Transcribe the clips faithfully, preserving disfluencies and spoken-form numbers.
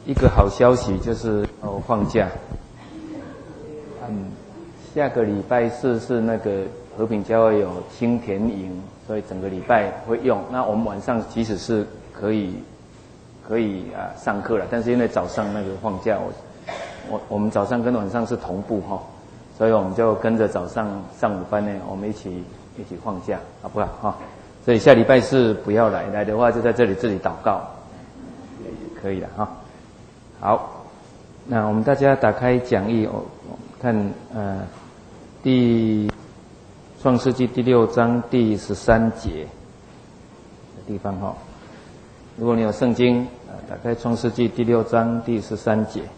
一个好消息就是哦放假，嗯，下个礼拜四是那个和平教会有青田营，所以整个礼拜会用。那我们晚上即使是可以可以啊上课了，但是因为早上那个放假，我我我们早上跟晚上是同步哈，所以我们就跟着早上上午班呢，我们一起一起放假，好不好哈？所以下礼拜四不要来，来的话就在这里这里祷告，也可以了哈。好，那我们大家打开讲义，我看呃第创世纪第六章第十三节的地方哈。如果你有圣经，啊，打开创世纪第六章第十三节。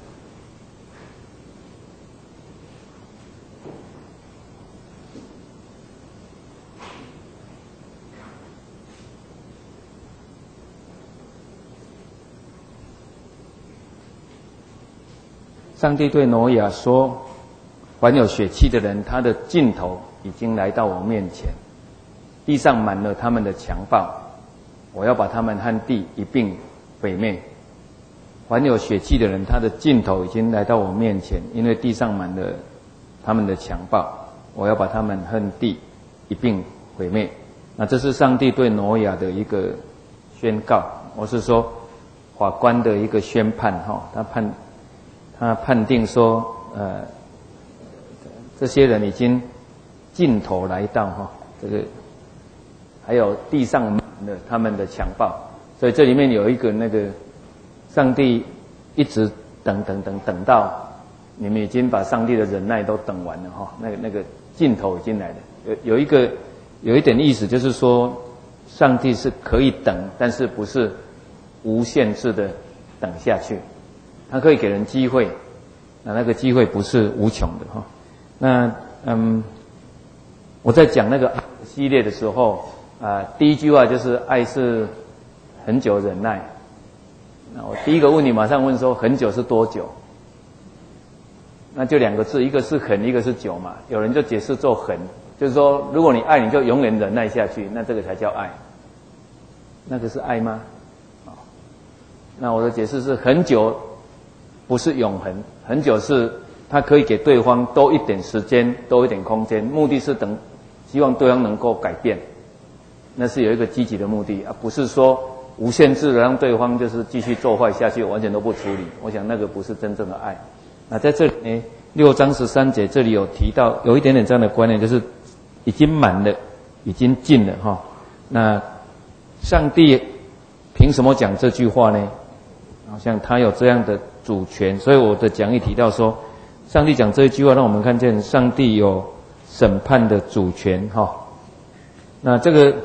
上帝对挪亚说：“凡有血气的人，他的尽头已经来到我面前，地上满了他们的强暴，我要把他们和地一并毁灭。凡有血气的人，他的尽头已经来到我面前，因为地上满了他们的强暴，我要把他们和地一并毁灭。”那这是上帝对挪亚的一个宣告，我是说法官的一个宣判哈，他判。他判定说，呃，这些人已经尽头来到哈，这个还有地上满了他们的强暴，所以这里面有一个那个上帝一直等等等等到你们已经把上帝的忍耐都等完了哈，那个那个尽头已经来了。有有一个有一点意思，就是说上帝是可以等，但是不是无限制的等下去。他可以给人机会，那那个机会不是无穷的哈。那嗯，我在讲那个系列的时候啊、呃，第一句话就是爱是很久忍耐。那我第一个问你，马上问说很久是多久？那就两个字，一个是很，一个是久嘛。有人就解释做很，就是说如果你爱，你就永远忍耐下去，那这个才叫爱。那个是爱吗？哦，那我的解释是很久。不是永恒，很久是他可以给对方多一点时间，多一点空间，目的是等，希望对方能够改变，那是有一个积极的目的啊，不是说无限制的让对方就是继续做坏下去，完全都不处理。我想那个不是真正的爱。那在这里呢，六章十三节这里有提到，有一点点这样的观念，就是已经满了，已经尽了哈。那上帝凭什么讲这句话呢？好像他有这样的主权，所以我的讲义提到说，上帝讲这一句话，让我们看见上帝有审判的主权哈。那这个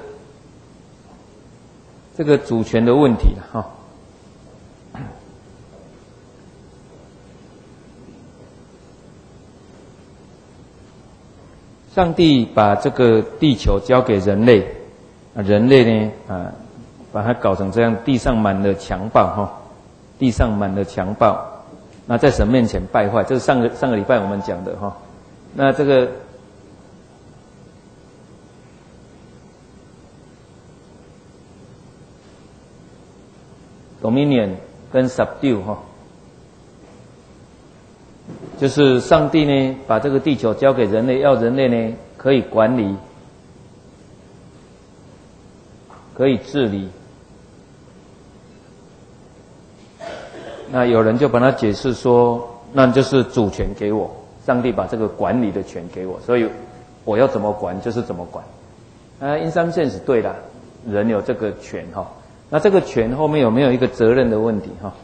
这个主权的问题哈，上帝把这个地球交给人类，啊，人类呢啊，把它搞成这样，地上满了强暴哈。地上满了强暴，那在神面前败坏，这是上个上个礼拜我们讲的哈。那这个dominion 跟 subdue 哈，就是上帝呢把这个地球交给人类，要人类呢可以管理，可以治理。那有人就把它解释说，那就是主权给我，上帝把这个管理的权给我，所以我要怎么管就是怎么管。啊 ，in some sense 对啦，人有这个权哈。那这个权后面有没有一个责任的问题哈？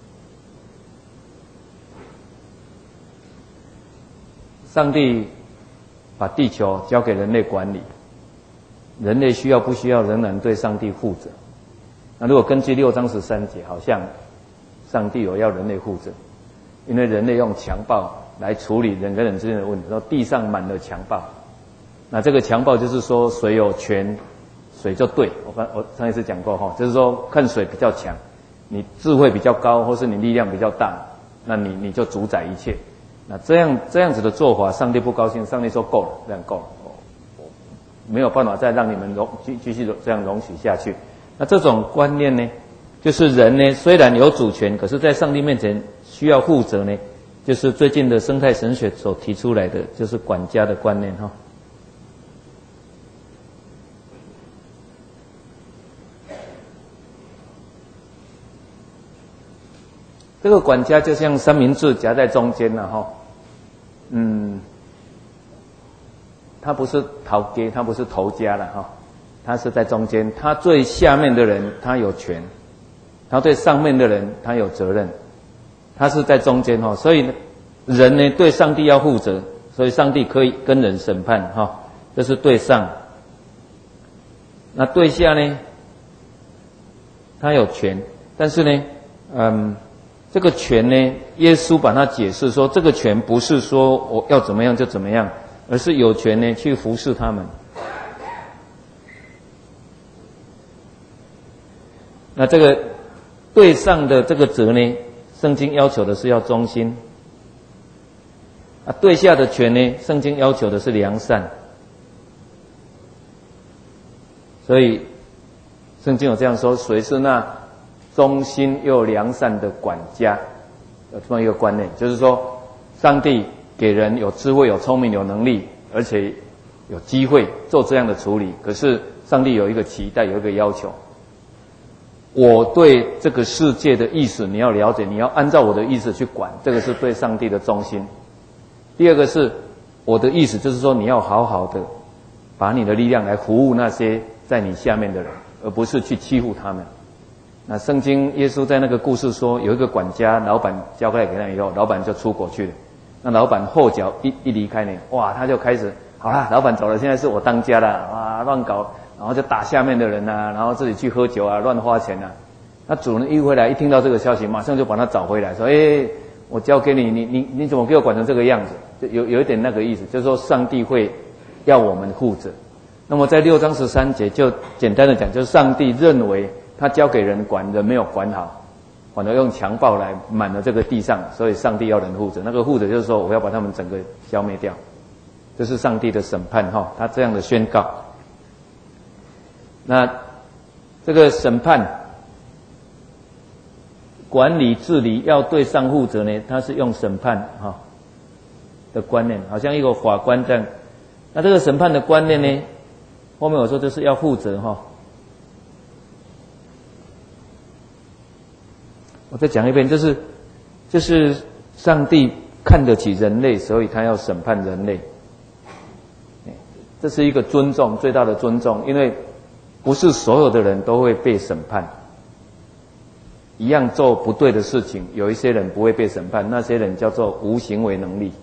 上帝把地球交给人类管理，人类需要不需要仍然对上帝负责？那如果根据六章十三节，好像上帝有要人类负责，因为人类用强暴来处理人跟人之间的问题，说地上满了强暴，那这个强暴就是说谁有权，谁就对。我刚我上一次讲过哈，就是说看谁比较强，你智慧比较高，或是你力量比较大，那你你就主宰一切。那这样这样子的做法，上帝不高兴，上帝说够了，这样够了，没有办法再让你们容继继续这样容许下去。那这种观念呢？ 就是人呢，虽然有主权，可是在上帝面前需要负责呢，就是最近的生态神学所提出来的，就是管家的观念哈。这个管家就像三明治夹在中间了哈，嗯，他不是头家，他不是头家了哈，他是在中间，他最下面的人他有权，他对上面的人他有责任，他是在中间哈，所以人呢对上帝要负责，所以上帝可以跟人审判哈，这是对上。那对下呢，他有权，但是呢，嗯。这个权呢，耶稣把它解释说，这个权不是说我要怎么样就怎么样，而是有权呢去服侍他们。那这个对上的这个责呢，圣经要求的是要忠心；啊，对下的权呢，圣经要求的是良善。所以圣经有这样说：谁是那忠心又良善的管家，有这么一个观念，就是说，上帝给人有智慧、有聪明、有能力，而且有机会做这样的处理。可是上帝有一个期待，有一个要求：我对这个世界的意思你要了解，你要按照我的意思去管，这个是对上帝的忠心。第二个是我的意思，就是说你要好好的把你的力量来服务那些在你下面的人，而不是去欺负他们。那圣经耶稣在那个故事说，有一个管家，老板交代给他以后，老板就出国去了。那老板后脚一一离开呢，哇，他就开始好啦，老板走了，现在是我当家了，哇，乱搞，然后就打下面的人啊，然后自己去喝酒啊，乱花钱啊。那主人一回来，一听到这个消息，马上就把他找回来，说：“哎，我交给你，你你你怎么给我管成这个样子？”就有有一点那个意思，就是说上帝会要我们负责。那么在六章十三节，就简单的讲，就是上帝认为他交给人管，人没有管好，反而用强暴来满了这个地上，所以上帝要人负责。那个负责就是说，我要把他们整个消灭掉，这是上帝的审判哈，他这样的宣告。那这个审判、管理、治理要对上负责呢，他是用审判哈的观念，好像一个法官这样。那这个审判的观念呢，后面我说就是要负责哈。我再讲一遍，就是就是上帝看得起人类，所以他要审判人类。这是一个尊重，最大的尊重，因为不是所有的人都会被审判。一样做不对的事情，有一些人不会被审判，那些人叫做无行为能力。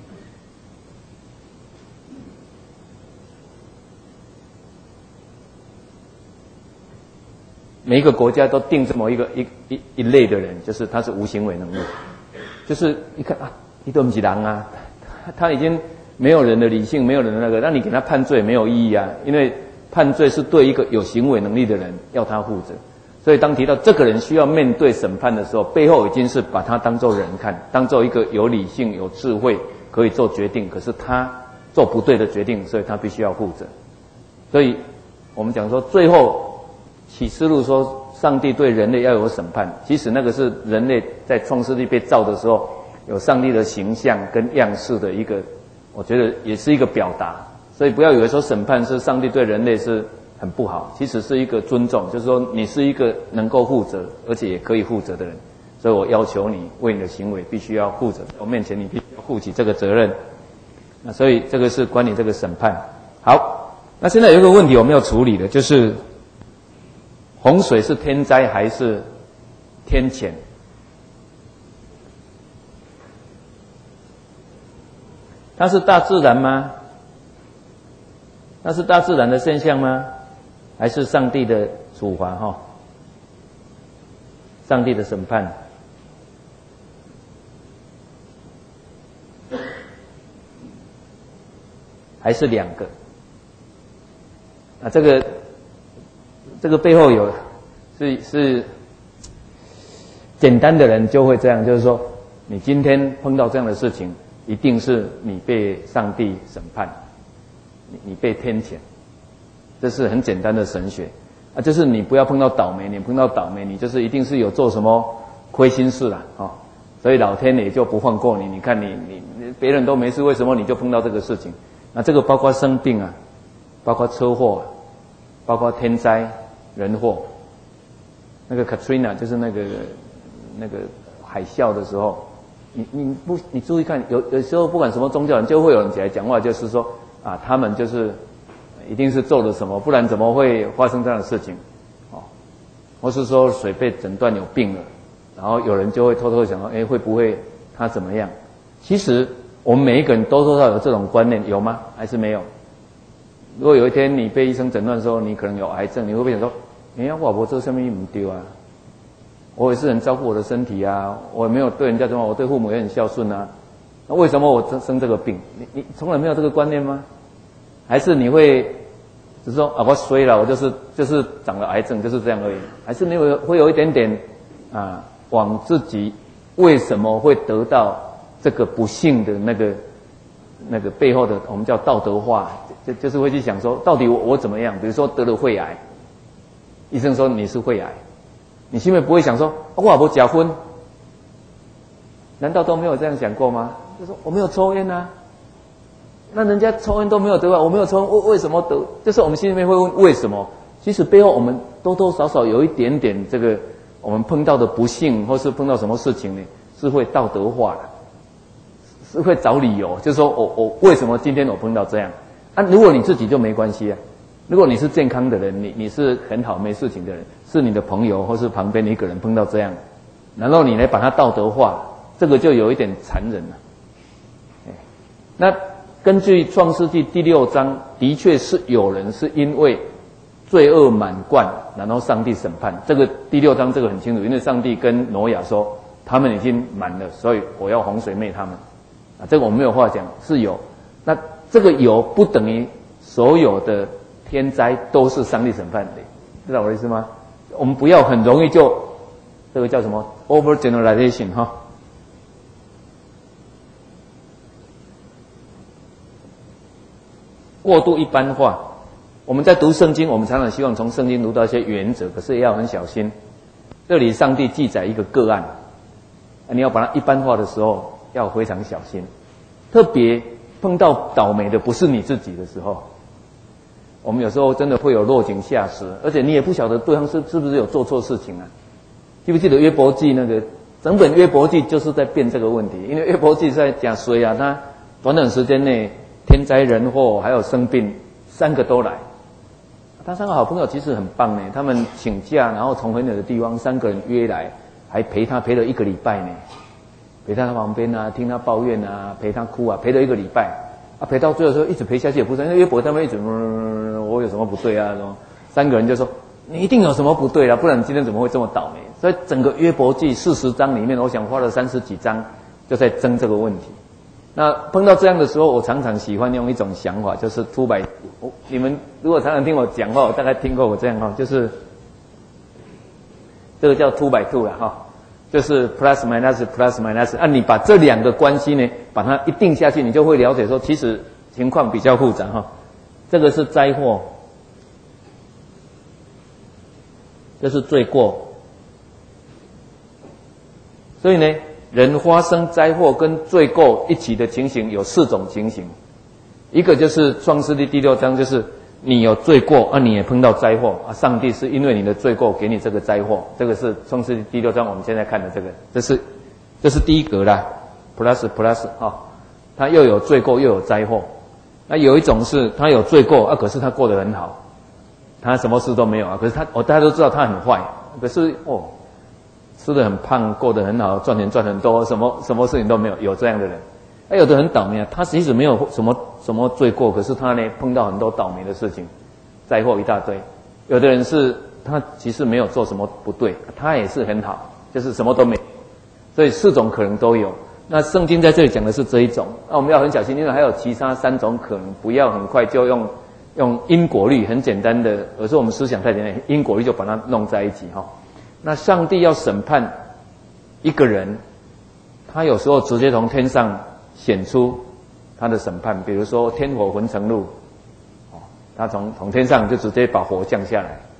每一个国家都定这么一个一一一类的人，就是他是无行为能力，就是一看啊，你都不是人啊，他已经没有人的理性，没有人的那个，让你给他判罪没有意义啊，因为判罪是对一个有行为能力的人要他负责。所以当提到这个人需要面对审判的时候，背后已经是把他当作人看，当作一个有理性、有智慧，可以做决定，可是他做不对的决定，所以他必须要负责。所以我们讲说，最后启示录说上帝对人类要有审判，其实那个是人类在创世纪被造的时候有上帝的形象跟样式的一个，我觉得也是一个表达。所以不要以为说审判是上帝对人类是很不好，其实是一个尊重，就是说你是一个能够负责而且也可以负责的人，所以我要求你为你的行为必须要负责，我面前你必须要负起这个责任。那所以这个是关于这个审判。好，那现在有一个问题我们要处理的，就是洪水是天灾还是天谴？它是大自然吗？那是大自然的现象吗？还是上帝的处罚哈？上帝的审判？还是两个？啊，这个这个背后有是是简单的人就会这样，就是说，你今天碰到这样的事情，一定是你被上帝审判。你你被天谴，这是很简单的神学。 啊，就是你不要碰到倒霉，你碰到倒霉，你就是一定是有做什么亏心事啦，哦，所以老天爷就不放过你。你看你你别人都没事，为什么你就碰到这个事情？那这个包括生病啊，包括车祸，包括天灾人祸。那个 Katrina 就是那个那个海啸的时候，你你不你注意看，有有时候不管什么宗教人，就会有人起来讲话，就是说啊，他们就是一定是做了什么，不然怎么会发生这样的事情？哦，或是说水被诊断有病了，然后有人就会偷偷想到，哎，会不会他怎么样？其实我们每一个人都多少有这种观念，有吗？还是没有？如果有一天你被医生诊断说你可能有癌症，你会不会想说，哎呀，我我做什么也不丢啊？我也是很照顾我的身体啊，我也没有对人家怎么，我对父母也很孝顺啊。那为什么我生生这个病？你你从来没有这个观念吗？还是你会只是说啊，我衰了，我就是就是长了癌症，就是这样而已？还是你会会有一点点啊，往自己为什么会得到这个不幸的那个那个背后的我们叫道德化，就就是会去想说，到底我我怎么样？比如说得了肺癌，医生说你是肺癌。你心里面不会想说，啊、我不结婚，难道都没有这样想过吗？就说我没有抽烟啊，那人家抽烟都没有得啊，我没有抽烟，为为什么得？就是我们心里面会问为什么？其实背后我们多多少少有一点点这个，我们碰到的不幸或是碰到什么事情呢，是会道德化的，是会找理由，就是说我我为什么今天我碰到这样？啊，如果你自己就没关系啊。如果你是健康的人，你你是很好没事情的人，是你的朋友或是旁边的一个人碰到这样，然后你来把它道德化，这个就有一点残忍了。那根据创世纪第六章，的确是有人是因为罪恶满贯，然后上帝审判。这个第六章这个很清楚，因为上帝跟挪亚说，他们已经满了，所以我要洪水灭他们。啊，这个我没有话讲，是有。那这个有不等于所有的天灾都是上帝审判的，知道我的意思吗？我们不要很容易就这个叫什么 overgeneralization 哈。过度一般化。我们在读圣经，我们常常希望从圣经读到一些原则，可是也要很小心。这里上帝记载一个个案，你要把它一般化的时候要非常小心，特别碰到倒霉的不是你自己的时候。我们有时候真的会有落井下石，而且你也不晓得对方是是不是有做错事情啊？记不记得约伯记那个整本约伯记就是在辩这个问题，因为约伯记在讲谁啊？他短短时间内天灾人祸还有生病三个都来，他三个好朋友其实很棒呢，他们请假然后从很远的地方三个人约来，还陪他陪了一个礼拜呢，陪他旁边啊，听他抱怨啊，陪他哭啊，陪了一个礼拜。啊，陪到最后说一直陪下去也不是，因为约伯他们一直、嗯、我有什么不对啊？什么三个人就说你一定有什么不对啦，不然你今天怎么会这么倒霉？所以整个约伯记四十章里面，我想花了三十几章就在争这个问题。那碰到这样的时候，我常常喜欢用一种想法，就是 two by two。你们如果常常听我讲话，我大概听过我这样哈，就是这个叫 two by two 啦哈。就是 plus minus plus minus， 啊，你把这两个关系呢，把它一定下去，你就会了解说，其实情况比较复杂哈。这个是灾祸，这是罪过。所以呢，人发生灾祸跟罪过一起的情形有四种情形，一个就是创世纪第六章，就是你有罪过啊，你也碰到灾祸啊，上帝是因为你的罪过给你这个灾祸，这个是创世纪第六章我们现在看的这个，这是这是第一格啦 ，plus plus 哈、哦，他又有罪过又有灾祸。那有一种是他有罪过啊，可是他过得很好，他什么事都没有啊，可是他哦大家都知道他很坏，可是哦吃得很胖，过得很好，赚钱赚很多，什么什么事情都没有，有这样的人。那有的很倒霉啊，他其实没有什么什么罪过，可是他呢碰到很多倒霉的事情，灾祸一大堆。有的人是他其实没有做什么不对，他也是很好，就是什么都没有。所以四种可能都有。那圣经在这里讲的是这一种，那我们要很小心，因为还有其他三种可能，不要很快就用用因果律很简单的，有时候我们思想太简单，因果律就把它弄在一起哈。那上帝要审判一个人，他有时候直接从天上显出他的审判，比如说天火焚城录，他从从天上就直接把火降下来，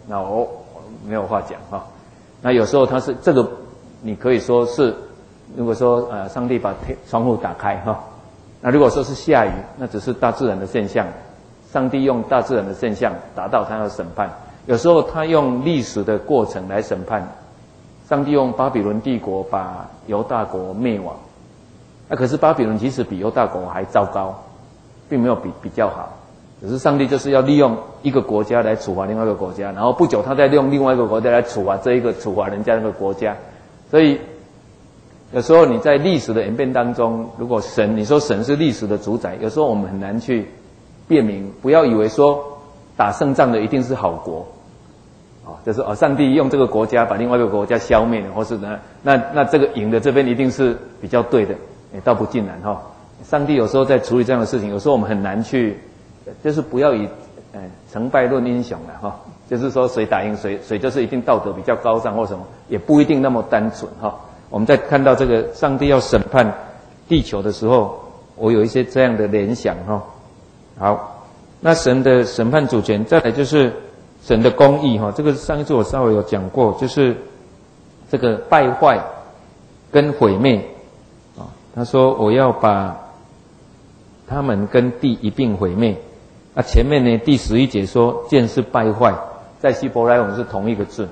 那我没有话讲哈。那有时候它是这个，你可以说是，如果说呃上帝把窗户打开哈，那如果说是下雨，那只是大自然的现象，上帝用大自然的现象达到他的审判。有时候他用历史的过程来审判，上帝用巴比伦帝国把犹大国灭亡，那可是巴比伦其实比犹大国还糟糕，并没有比比较好。只是上帝就是要利用一个国家来处罚另外一个国家，然后不久他再利用另外一个国家来处罚这一个处罚人家那个国家。所以有时候你在历史的演变当中，如果神，你说神是历史的主宰，有时候我们很难去辨明，不要以为说打胜仗的一定是好国，哦，就是哦，上帝用这个国家把另外一个国家消灭了，或是呢，那那这个赢的这边一定是比较对的，也倒不尽然哈。上帝有时候在处理这样的事情，有时候我们很难去。就是不要以呃成败论英雄了哈，就是说谁打赢谁，谁就是一定道德比较高尚或什么，也不一定那么单纯哈。我们在看到这个上帝要审判地球的时候，我有一些这样的联想哈。好，那神的审判主权，再来就是神的公义哈。这个上一次我稍微有讲过，就是这个败坏跟毁灭啊。他说我要把他们跟地一并毁灭。那前面呢，第十一节说剑是败坏，在希伯来文是同一个字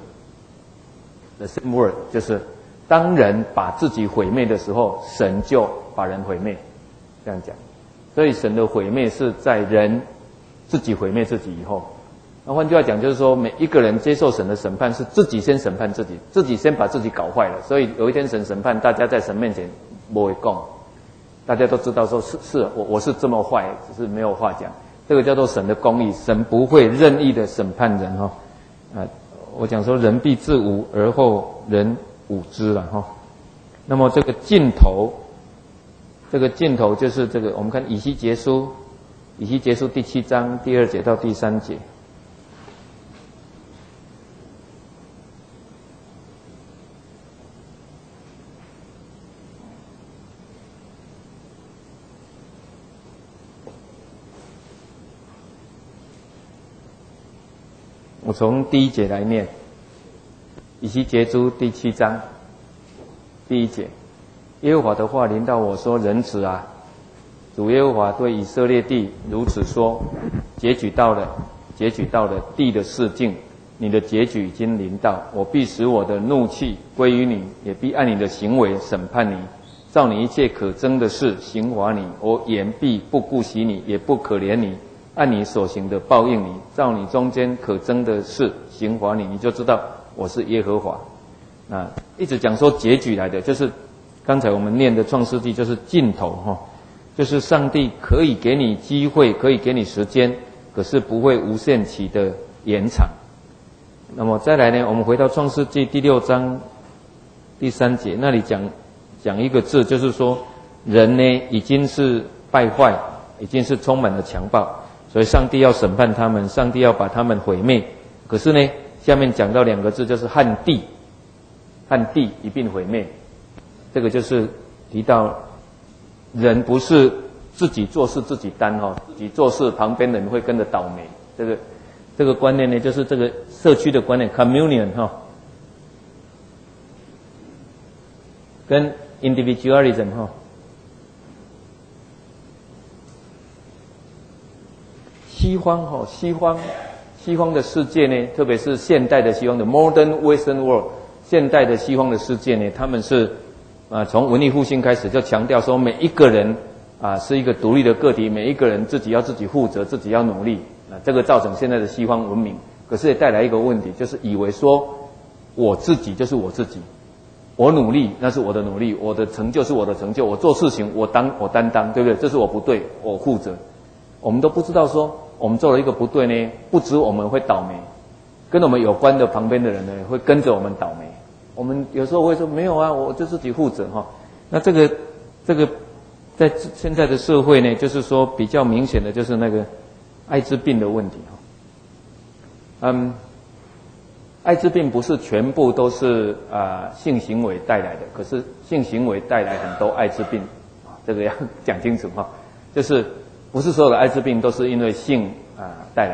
，the same word， 就是当人把自己毁灭的时候，神就把人毁灭，这样讲。所以神的毁灭是在人自己毁灭自己以后。那换句话讲，就是说每一个人接受神的审判是自己先审判自己，自己先把自己搞坏了。所以有一天神审判，大家在神面前不会讲，大家都知道说是是我我是这么坏，只是没有话讲。这个叫做神的公义，神不会任意的审判人哈。啊，我讲说人必自侮而后人侮之了哈。那么这个尽头，这个尽头就是这个，我们看以西结书，以西结书第七章第二节到第三节。我从第一节来念，以西结书第七章第一节，耶和华的话临到我说：人子啊，主耶和华对以色列地如此说：结局到了，结局到了，地的示境，你的结局已经临到，我必使我的怒气归于你，也必按你的行为审判你，照你一切可憎的事刑罚你，我眼必不顾惜你，也不可怜你，按你所行的报应你，照你中间可憎的事刑罚你，你就知道我是耶和华。那一直讲说结局来的，就是刚才我们念的创世纪，就是尽头哈，就是上帝可以给你机会，可以给你时间，可是不会无限期的延长。那么再来呢，我们回到创世纪第六章第三节，那里讲讲一个字，就是说人呢已经是败坏，已经是充满了强暴。所以上帝要审判他们，上帝要把他们毁灭。可是呢，下面讲到两个字，就是和地，和地一并毁灭。这个就是提到人不是自己做事自己担哈，自己做事旁边的人会跟着倒霉。这个这个观念呢，就是这个社区的观念 ，communion 哈，跟 individualism 哈。西方哈，西方西方的世界呢，特别是现代的西方的 modern Western world， 现代的西方的世界呢，他们是啊从文艺复兴开始就强调说，每一个人啊是一个独立的个体，每一个人自己要自己负责，自己要努力啊，这个造成现在的西方文明。可是也带来一个问题，就是以为说我自己就是我自己，我努力那是我的努力，我的成就是我的成就，我做事情我当我担当，对不对？这是我不对，我负责。我们都不知道说，我们做了一个不对呢，不止我们会倒霉，跟我们有关的旁边的人呢，会跟着我们倒霉。我们有时候会说没有啊，我就自己负责哈。那这个这个在现在的社会呢，就是说比较明显的就是那个艾滋病的问题哈。嗯，艾滋病不是全部都是啊、呃、性行为带来的，可是性行为带来很多艾滋病啊，这个要讲清楚哈，就是。不是所有的艾滋病都是因为性啊、呃、带来，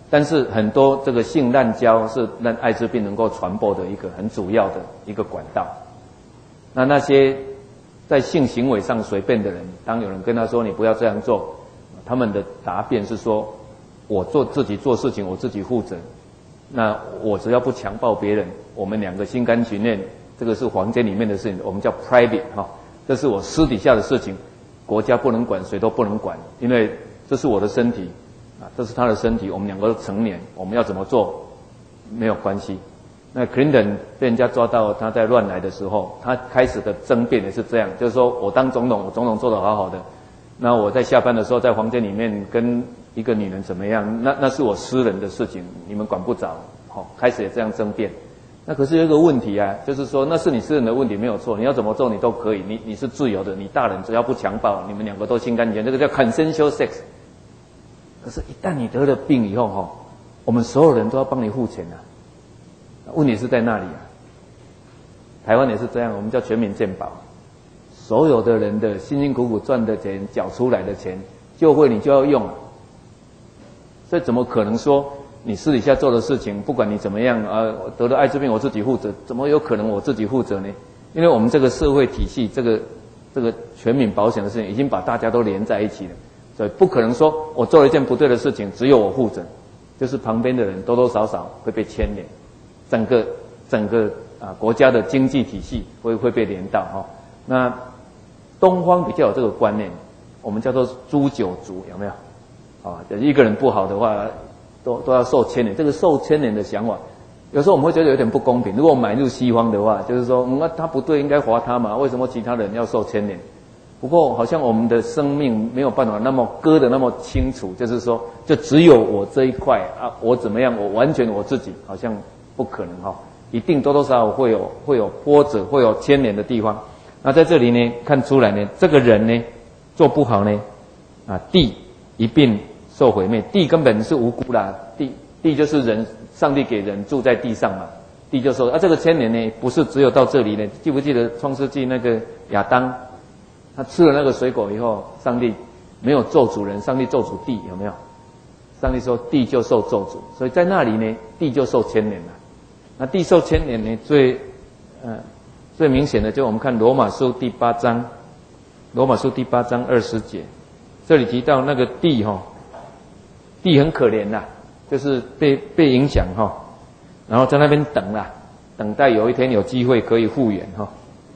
但是很多这个性滥交是让艾滋病能够传播的一个很主要的一个管道。那那些在性行为上随便的人，当有人跟他说你不要这样做，他们的答辩是说，我做自己做事情我自己负责，那我只要不强暴别人，我们两个心甘情愿，这个是房间里面的事情，我们叫 private 哈，这是我私底下的事情，国家不能管，谁都不能管，因为这是我的身体啊，这是他的身体，我们两个都成年，我们要怎么做没有关系。那 Clinton 被人家抓到他在乱来的时候，他开始的争辩也是这样，就是说我当总统，我总统做得好好的，那我在下班的时候在房间里面跟一个女人怎么样，那那是我私人的事情，你们管不着。好、哦，开始也这样争辩。那可是有一个问题啊，就是说那是你私人的问题没有错，你要怎么做你都可以，你你是自由的，你大人只要不强暴，你们两个都心甘情愿，这个叫 consensual sex。可是，一旦你得了病以后，哈，我们所有人都要帮你付钱啊。问题是在那里啊。台湾也是这样，我们叫全民健保，所有的人的辛辛苦苦赚的钱、缴出来的钱，就会你就要用啊。所以怎么可能说你私底下做的事情，不管你怎么样啊，得了艾滋病我自己负责，怎么有可能我自己负责呢？因为我们这个社会体系，这个这个全民保险的事情，已经把大家都连在一起了。所以不可能说我做了一件不对的事情，只有我负责，就是旁边的人多多少少会被牵连，整个整个啊国家的经济体系会会被连到哈、哦。那东方比较有这个观念，我们叫做诛九族，有没有？啊，一个人不好的话，都都要受牵连。这个受牵连的想法，有时候我们会觉得有点不公平。如果我们买入西方的话，就是说，那、嗯、他不对，应该罚他嘛？为什么其他人要受牵连？不过好像我们的生命没有办法那么割得那么清楚，就是说，就只有我这一块啊，我怎么样，我完全我自己，好像不可能哈、哦，一定多多少少会有会有波折，会有牵连的地方。那在这里呢，看出来呢，这个人呢做不好呢，啊，地一并受毁灭。地根本是无辜啦，地地就是人，上帝给人住在地上嘛，地就说啊，这个牵连呢不是只有到这里呢，记不记得创世纪那个亚当？他吃了那个水果以后，上帝没有咒诅人，上帝咒诅地，有没有？上帝说地就受咒诅，所以在那里呢，地就受牵连了。那地受牵连呢，最呃最明显的就我们看罗马书第八章，罗马书第八章二十节，这里提到那个地哈、哦，地很可怜啦，就是被被影响哈、哦，然后在那边等啦，等待有一天有机会可以复原哈、哦。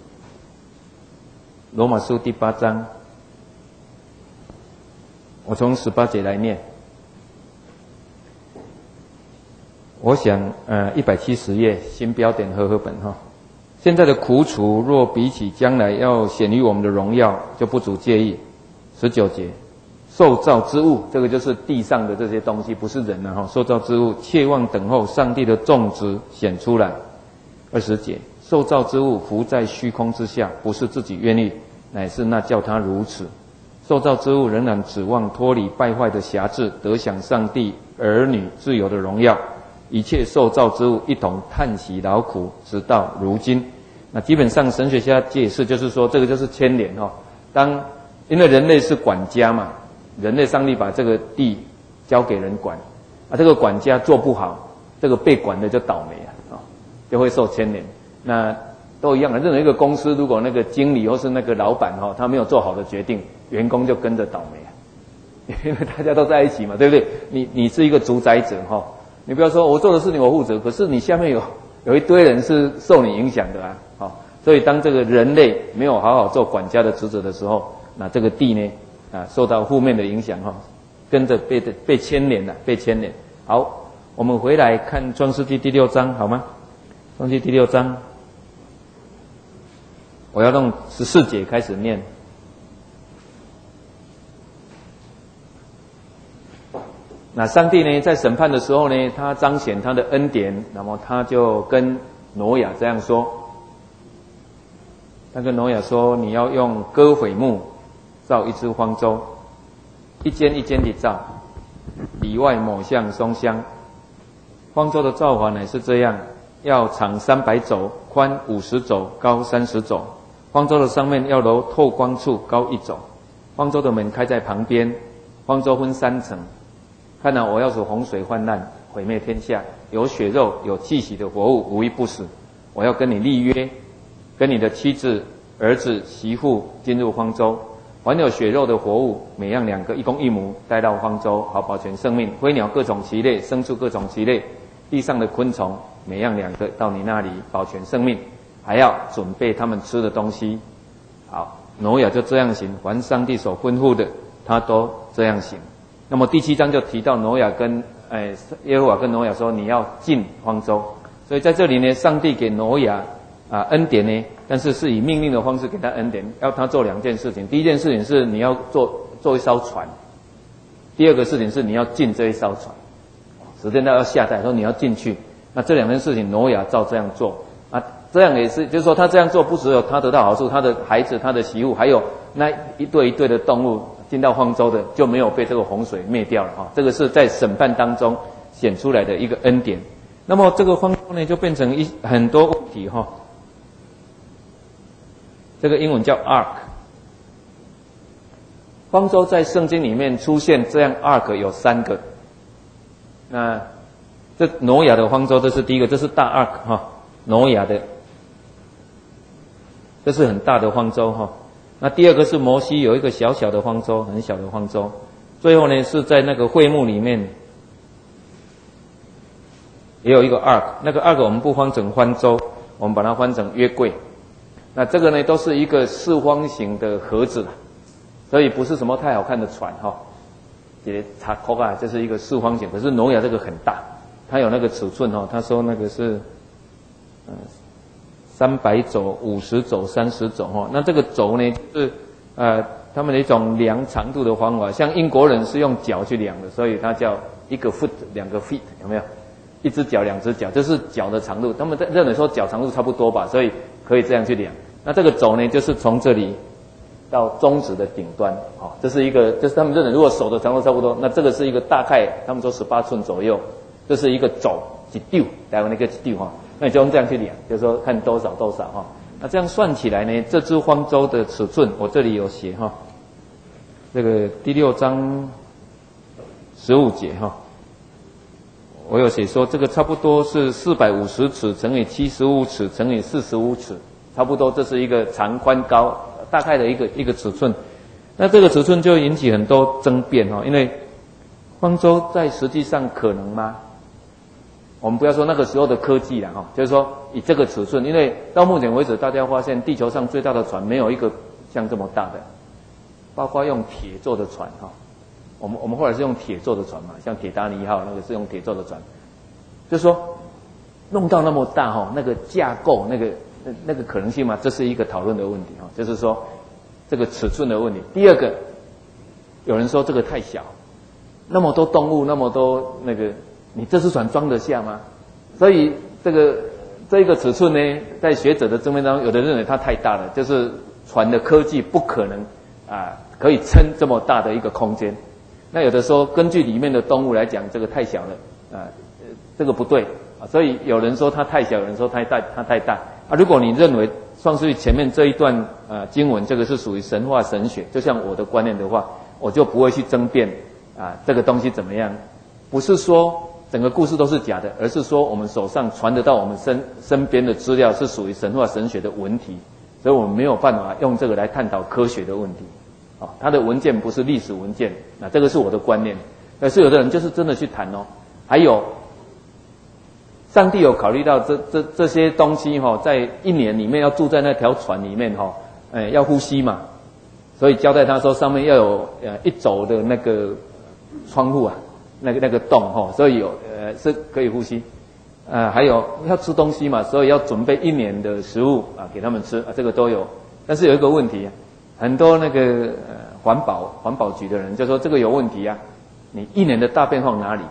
罗马书第八章，我从十八节来念。我想，呃，一百七十页新标点和合本哈。现在的苦楚，若比起将来要显于我们的荣耀，就不足介意。十九节，受造之物，这个就是地上的这些东西，不是人啊哈。受造之物，切望等候上帝的种植显出来。二十节。受造之物浮在虚空之下，不是自己愿意，乃是那叫他如此。受造之物仍然指望脱离败坏的辖制，得享上帝儿女自由的荣耀。一切受造之物一同叹息劳苦，直到如今。那基本上神学家解释就是说，这个就是牵连哈、哦。当因为人类是管家嘛，人类上帝把这个地交给人管，啊，这个管家做不好，这个被管的就倒霉啊，哦，就会受牵连。那都一样的，任何一个公司，如果那个经理或是那个老板哈，他没有做好的决定，员工就跟着倒霉啊，因为大家都在一起嘛，对不对？你你是一个主宰者哈，你不要说我做的事情我负责，可是你下面有有一堆人是受你影响的啊，好，所以当这个人类没有好好做管家的职责的时候，那这个地呢啊受到负面的影响哈，跟着被被牵连了，被牵连。好，我们回来看创世纪第六章好吗？创世纪第六章。我要用十四节开始念。那上帝呢，在审判的时候呢，他彰显他的恩典，那么他就跟挪亚这样说。他跟挪亚说：“你要用歌榧木造一只方舟，一间一间地造，里外抹向松香。方舟的造法乃是这样：要长三百肘，宽五十肘，高三十肘。方舟的上面要留透光处，高一肘。方舟的门开在旁边。方舟分三层， 看来我要使洪水泛滥，毁灭天下，有血肉有气息的活物无一不死。我要跟你立约，跟你的妻子、儿子、媳妇进入方舟。凡有血肉的活物，每样两个，一公一母，带到方舟，好保全生命。飞鸟各种其类，牲畜各种其类，地上的昆虫，每样两个，到你那里保全生命。还要准备他们吃的东西。好，挪亚就这样行，凡上帝所吩咐的，他都这样行。那么第七章就提到挪亚跟哎耶和华跟挪亚说，你要进方舟。所以在这里呢，上帝给挪亚啊恩典呢，但是是以命令的方式给他恩典，要他做两件事情。第一件事情是你要做做一艘船，第二个事情是你要进这一艘船。时间到要下代，说你要进去。那这两件事情，挪亚照这样做啊，这样也是，就是说他这样做不只有他得到好处，他的孩子、他的媳妇，还有那一对一对的动物进到方舟的，就没有被这个洪水灭掉了哈。这个是在审判当中显出来的一个恩典。那么这个方舟呢，就变成一很多物体哈。这个英文叫 ark。方舟在圣经里面出现这样 ark 有三个。那这挪亚的方舟，这是第一个，这是大 ark 哈，挪亚的，这是很大的方舟哈。那第二个是摩西有一个小小的方舟，很小的方舟。最后呢，是在那个会幕里面也有一个 ark， 那个 ark 我们不翻成方舟，我们把它翻成约柜。那这个呢，都是一个四方形的盒子，所以不是什么太好看的船哈。这个插口啊，这是一个四方形，可是挪亚这个很大，它有那个尺寸哈，他说那个是嗯三百肘、五十肘、三十肘哈。那这个肘呢，是呃他们的一种量长度的方法，像英国人是用脚去量的，所以它叫一个 foot 两个 feet， 有没有？一只脚两只脚，这是脚的长度。他们认为说脚长度差不多吧，所以可以这样去量。那这个肘呢，就是从这里到中指的顶端，哦，这是一个，就是他们认为如果手的长度差不多，那这个是一个大概，他们说十八寸左右，这是一个肘一丢，台湾那个一丢哈，那你就用这样去量，就是说看多少多少哈。那这样算起来呢，这只方舟的尺寸，我这里有写哈，这个第六章十五节哈。我有写说，这个差不多是四百五十尺乘以七十五尺乘以四十五尺，差不多这是一个长宽高大概的一个一个尺寸。那这个尺寸就引起很多争辩哈，因为方舟在实际上可能吗？我们不要说那个时候的科技了哈，就是说以这个尺寸，因为到目前为止，大家发现地球上最大的船没有一个像这么大的，包括用铁做的船哈。我们我们后来是用铁做的船嘛，像铁达尼号那个是用铁做的船，就是说弄到那么大哈，那个架构那个那那个可能性嘛，这是一个讨论的问题哈，就是说这个尺寸的问题。第二个，有人说这个太小，那么多动物，那么多那个，你这只船装得下吗？所以这个这一个尺寸呢，在学者的争辩当中，有的认为它太大了，就是船的科技不可能啊可以撑这么大的一个空间。那有的说，根据里面的动物来讲，这个太小了，啊，这个不对啊，所以有人说它太小，有人说太大，它太大啊。如果你认为创世纪前面这一段啊经文，这个是属于神话神学，就像我的观念的话，我就不会去争辩啊这个东西怎么样。不是说整个故事都是假的，而是说我们手上传得到我们身身边的资料是属于神话神学的文体，所以我们没有办法用这个来探讨科学的问题。哦，他的文件不是历史文件，那这个是我的观念。但是有的人就是真的去谈哦。还有，上帝有考虑到这这这些东西哈、哦，在一年里面要住在那条船里面哈、哦，哎，要呼吸嘛，所以交代他说上面要有呃一轴的那个窗户啊，那个那个洞哈、哦，所以有呃是可以呼吸。呃，还有要吃东西嘛，所以要准备一年的食物啊给他们吃啊，这个都有。但是有一个问题。很多那个呃环保环保局的人就说这个有问题啊，你一年的大便放哪里？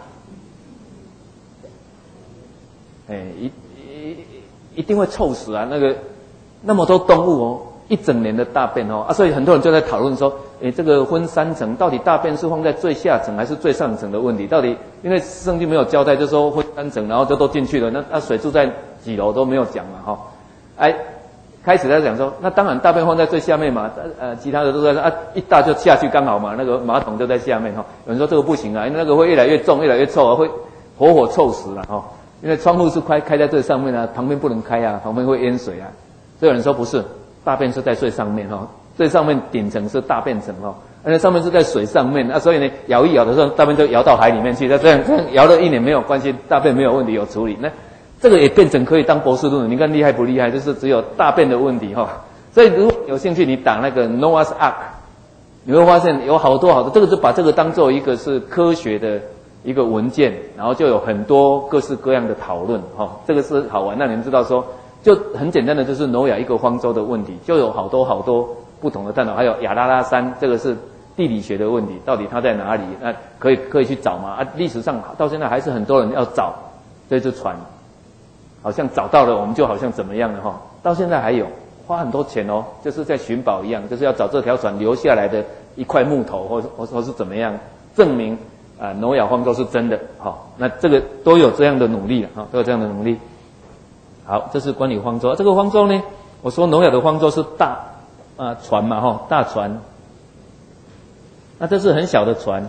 哎，一一一定会臭死啊！那个那么多动物哦，一整年的大便哦啊，所以很多人就在讨论说，哎，这个分三层，到底大便是放在最下层还是最上层的问题？到底因为圣经没有交代，就说分三层，然后就都进去了，那那水住在几楼都没有讲嘛哈，哎。 开始在讲说，那当然大便放在最下面嘛，呃，其他的都在啊，一大就下去刚好嘛，那个马桶就在下面哈。有人说这个不行啊，因为那个会越来越重，越来越臭啊，会活活臭死了哈。因为窗户是开开在最上面啊，旁边不能开啊，旁边会淹水啊。所以有人说不是，大便是在最上面哈，最上面顶层是大便层哈，而且上面是在水上面啊，所以呢，摇一摇的时候，大便就摇到海里面去。那这样这样摇了一年没有关系，大便没有问题，有处理那。这个也变成可以当博士论文，你看厉害不厉害？就是只有大便的问题哈。所以如果有兴趣，你打那个 Noah's Ark， 你会发现有好多好多，这个就把这个当做一个是科学的一个文件，然后就有很多各式各样的讨论哈。这个是好玩，让你们知道说，就很简单的就是挪亚一个方舟的问题，就有好多好多不同的探讨。还有亚拉拉山，这个是地理学的问题，到底它在哪里？那可以可以去找吗？啊，历史上到现在还是很多人要找这只船。好像找到了，我们就好像怎么样了哈？到现在还有花很多钱哦，就是在寻宝一样，就是要找这条船留下来的一块木头，或或或是怎么样，证明啊挪亚方舟是真的。好，那这个都有这样的努力了哈，都有这样的努力。好，这是关于方舟。这个方舟呢，我说挪亚的方舟是大啊船嘛哈，大船。那这是很小的船。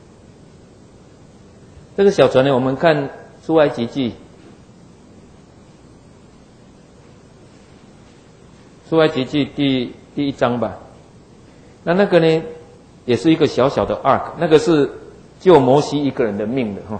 这个小船呢，我们看出埃及记。出埃及记第第一章吧，那那个呢，也是一个小小的 ark， 那个是救摩西一个人的命的哈。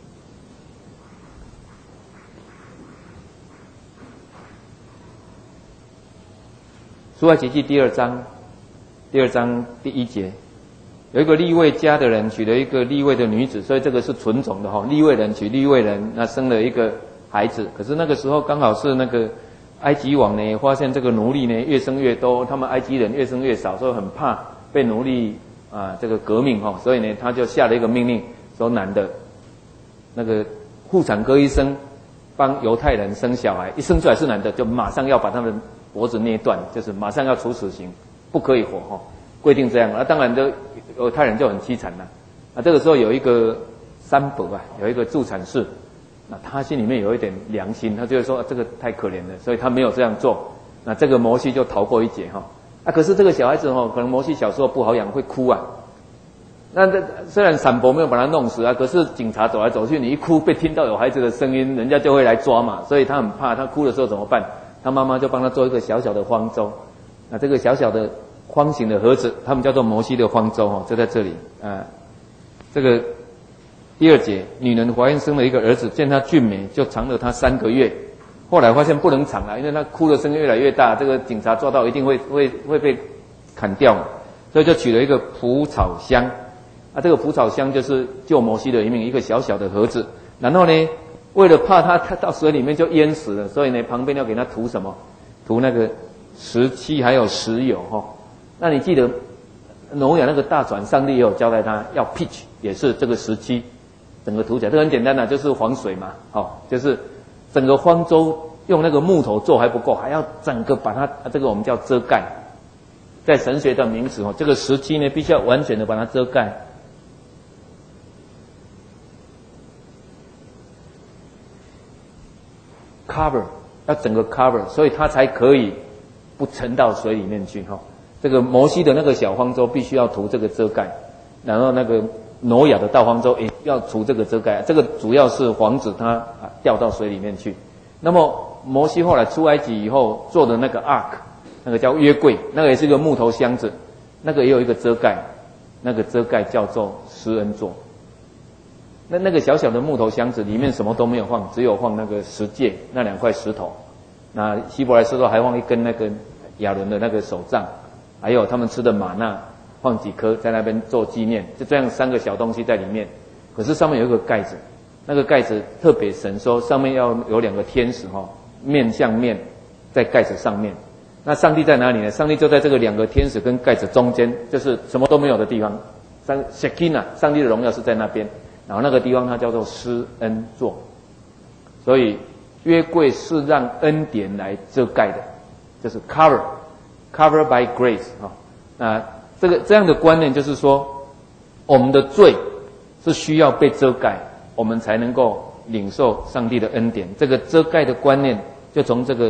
出埃及记第二章，第二章第一节，有一个利未家的人娶了一个利未的女子，所以这个是纯种的哈。利未人娶利未人，那生了一个孩子，可是那个时候刚好是那个。埃及王呢，发现这个奴隶呢越生越多，他们埃及人越生越少，所以很怕被奴隶啊这个革命哈，所以呢他就下了一个命令，说男的，那个妇产科医生帮犹太人生小孩，一生出来是男的，就马上要把他们脖子捏断，就是马上要处死刑，不可以活哈，规定这样。那、啊、当然的犹太人就很凄惨了。啊，这个时候有一个三伯啊，有一个助产士。那他心里面有一点良心，他就会说、啊、这个太可怜了，所以他没有这样做。那这个摩西就逃过一劫哈。啊，可是这个小孩子哈，可能摩西小时候不好养，会哭啊。那这虽然伞伯没有把他弄死啊，可是警察走来走去，你一哭被听到有孩子的声音，人家就会来抓嘛，所以他很怕。他哭的时候怎么办？他妈妈就帮他做一个小小的方舟。那这个小小的方形的盒子，他们叫做摩西的方舟哈，就在这里啊。这个。第二节，女人怀孕生了一个儿子，见他俊美，就藏了他三个月。后来发现不能藏了，因为他哭的声音越来越大，这个警察抓到一定会会会被砍掉嘛，所以就取了一个蒲草箱。啊，这个蒲草箱就是救摩西的一命，一个小小的盒子。然后呢，为了怕他他到水里面就淹死了，所以呢旁边要给他涂什么？涂那个石漆还有石油哈。那你记得挪亚那个大船，上帝也有交代他要 pitch， 也是这个石漆。整个涂起来，这个很简单的、啊，就是防水嘛，哦，就是整个方舟用那个木头做还不够，还要整个把它，这个我们叫遮盖，在神学的名词哦，这个石漆呢必须要完全的把它遮盖。cover 要整个 cover， 所以它才可以不沉到水里面去哈、哦。这个摩西的那个小方舟必须要涂这个遮盖，然后那个。挪亚的大方舟也要除这个遮盖，这个主要是防止它啊掉到水里面去。那么摩西后来出埃及以后做的那个 ark， 那个叫约柜，那个也是一个木头箱子，那个也有一个遮盖，那个遮盖叫做施恩座。那那个小小的木头箱子里面什么都没有放，只有放那个石戒那两块石头。那希伯来石头还放一根那个亚伦的那个手杖，还有他们吃的玛纳。放几颗在那边做纪念，就这样三个小东西在里面。可是上面有一个盖子，那个盖子特别神说上面要有两个天使哈，面向面在盖子上面。那上帝在哪里呢？上帝就在这个两个天使跟盖子中间，就是什么都没有的地方。上 Shekinah 上帝的荣耀是在那边，然后那个地方它叫做施恩座。所以约柜是让恩典来遮盖的，就是 cover cover by grace 哈。那这个这样的观念就是说，我们的罪是需要被遮盖，我们才能够领受上帝的恩典。这个遮盖的观念就从这个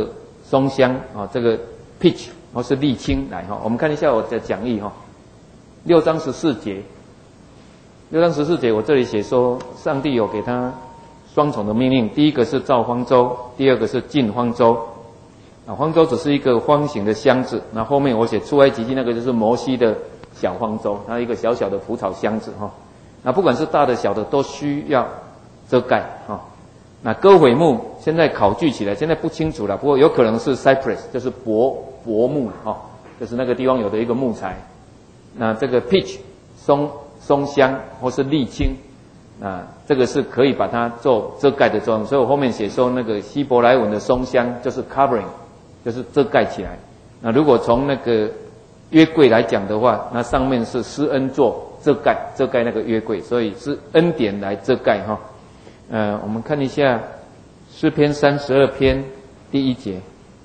松香啊，这个 pitch 或是沥青来哈。我们看一下我的讲义哈，六章十四节，六章十四节我这里写说，上帝有给他双重的命令，第一个是造方舟，第二个是进方舟。啊，方舟只是一个方形的箱子，那后面我写出埃及记那个就是摩西的小方舟，它一个小小的蒲草箱子哈。那不管是大的小的都需要遮盖哈。那歌桧木现在考据起来，现在不清楚了，不过有可能是 cypress， 就是柏柏木哈，就是那个地方有的一个木材。那这个 pitch 松松香或是沥青，那这个是可以把它做遮盖的作用，所以我后面写说那个希伯来文的松香就是 covering， 就是遮盖起来。那如果从那个约柜来讲的话，那上面是施恩座遮盖遮盖那个约柜，所以是恩典来遮盖哈。呃，我们看一下诗篇三十二篇第一节，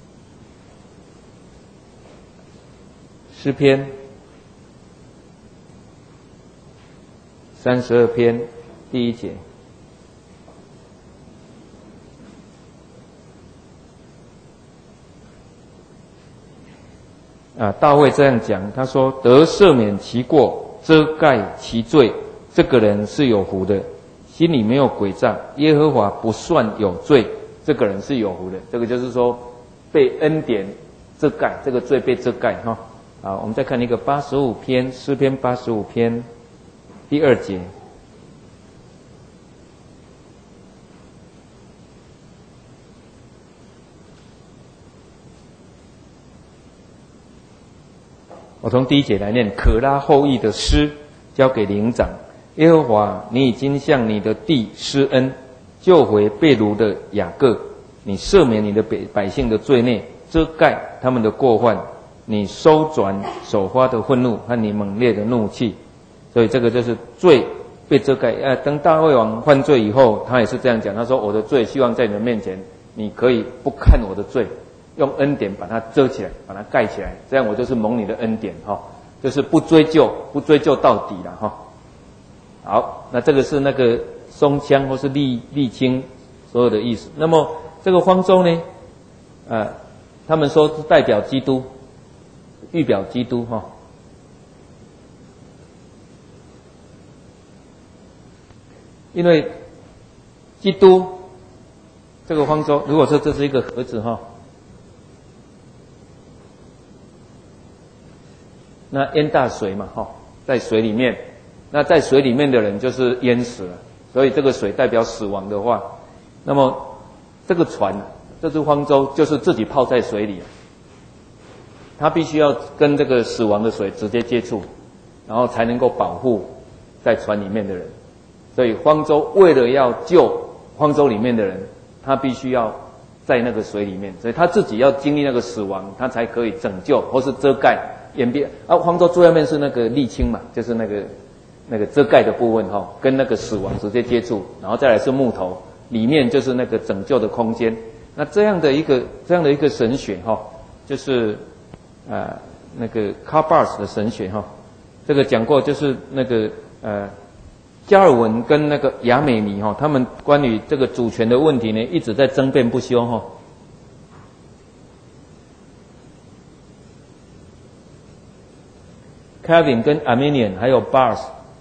诗篇三十二篇第一节。啊，大卫这样讲，他说：“得赦免其过，遮盖其罪，这个人是有福的。心里没有诡诈，耶和华不算有罪，这个人是有福的。”这个就是说，被恩典遮盖，这个罪被遮盖哈。好，我们再看一个八十五篇，诗篇八十五篇第二节。我从第一节来念：可拉后裔的诗交给灵长。耶和华，你已经向你的地施恩，救回被掳的雅各。你赦免你的百姓的罪孽，遮盖他们的过患。你收转手花的愤怒和你猛烈的怒气。所以这个就是罪被遮盖。呃，等大卫王犯罪以后，他也是这样讲。他说：“我的罪，希望在你的面前，你可以不看我的罪。”用恩典把它遮起来，把它盖起来，这样我就是蒙你的恩典哈，就是不追究，不追究到底了哈。好，那这个是那个松香或是沥沥青所有的意思。那么这个方舟呢，呃，他们说是代表基督，预表基督哈。因为基督这个方舟，如果说这是一个盒子哈。那淹大水嘛，哈，在水里面，那在水里面的人就是淹死了，所以这个水代表死亡的话，那么这个船，这只方舟就是自己泡在水里，它必须要跟这个死亡的水直接接触，然后才能够保护在船里面的人。所以方舟为了要救方舟里面的人，他必须要在那个水里面，所以他自己要经历那个死亡，他才可以拯救或是遮盖。掩蔽啊，方舟最外面是那个沥青嘛，就是那个那个遮盖的部分哈，跟那个死亡直接接触，然后再来是木头，里面就是那个拯救的空间。那这样的一个这样的一个神学哈，就是呃那个卡巴斯的神学哈，这个讲过，就是那个呃加尔文跟那个亚美尼哈，他们关于这个主权的问题呢，一直在争辩不休哈。Calvin 跟 Arminian 还有 Bars，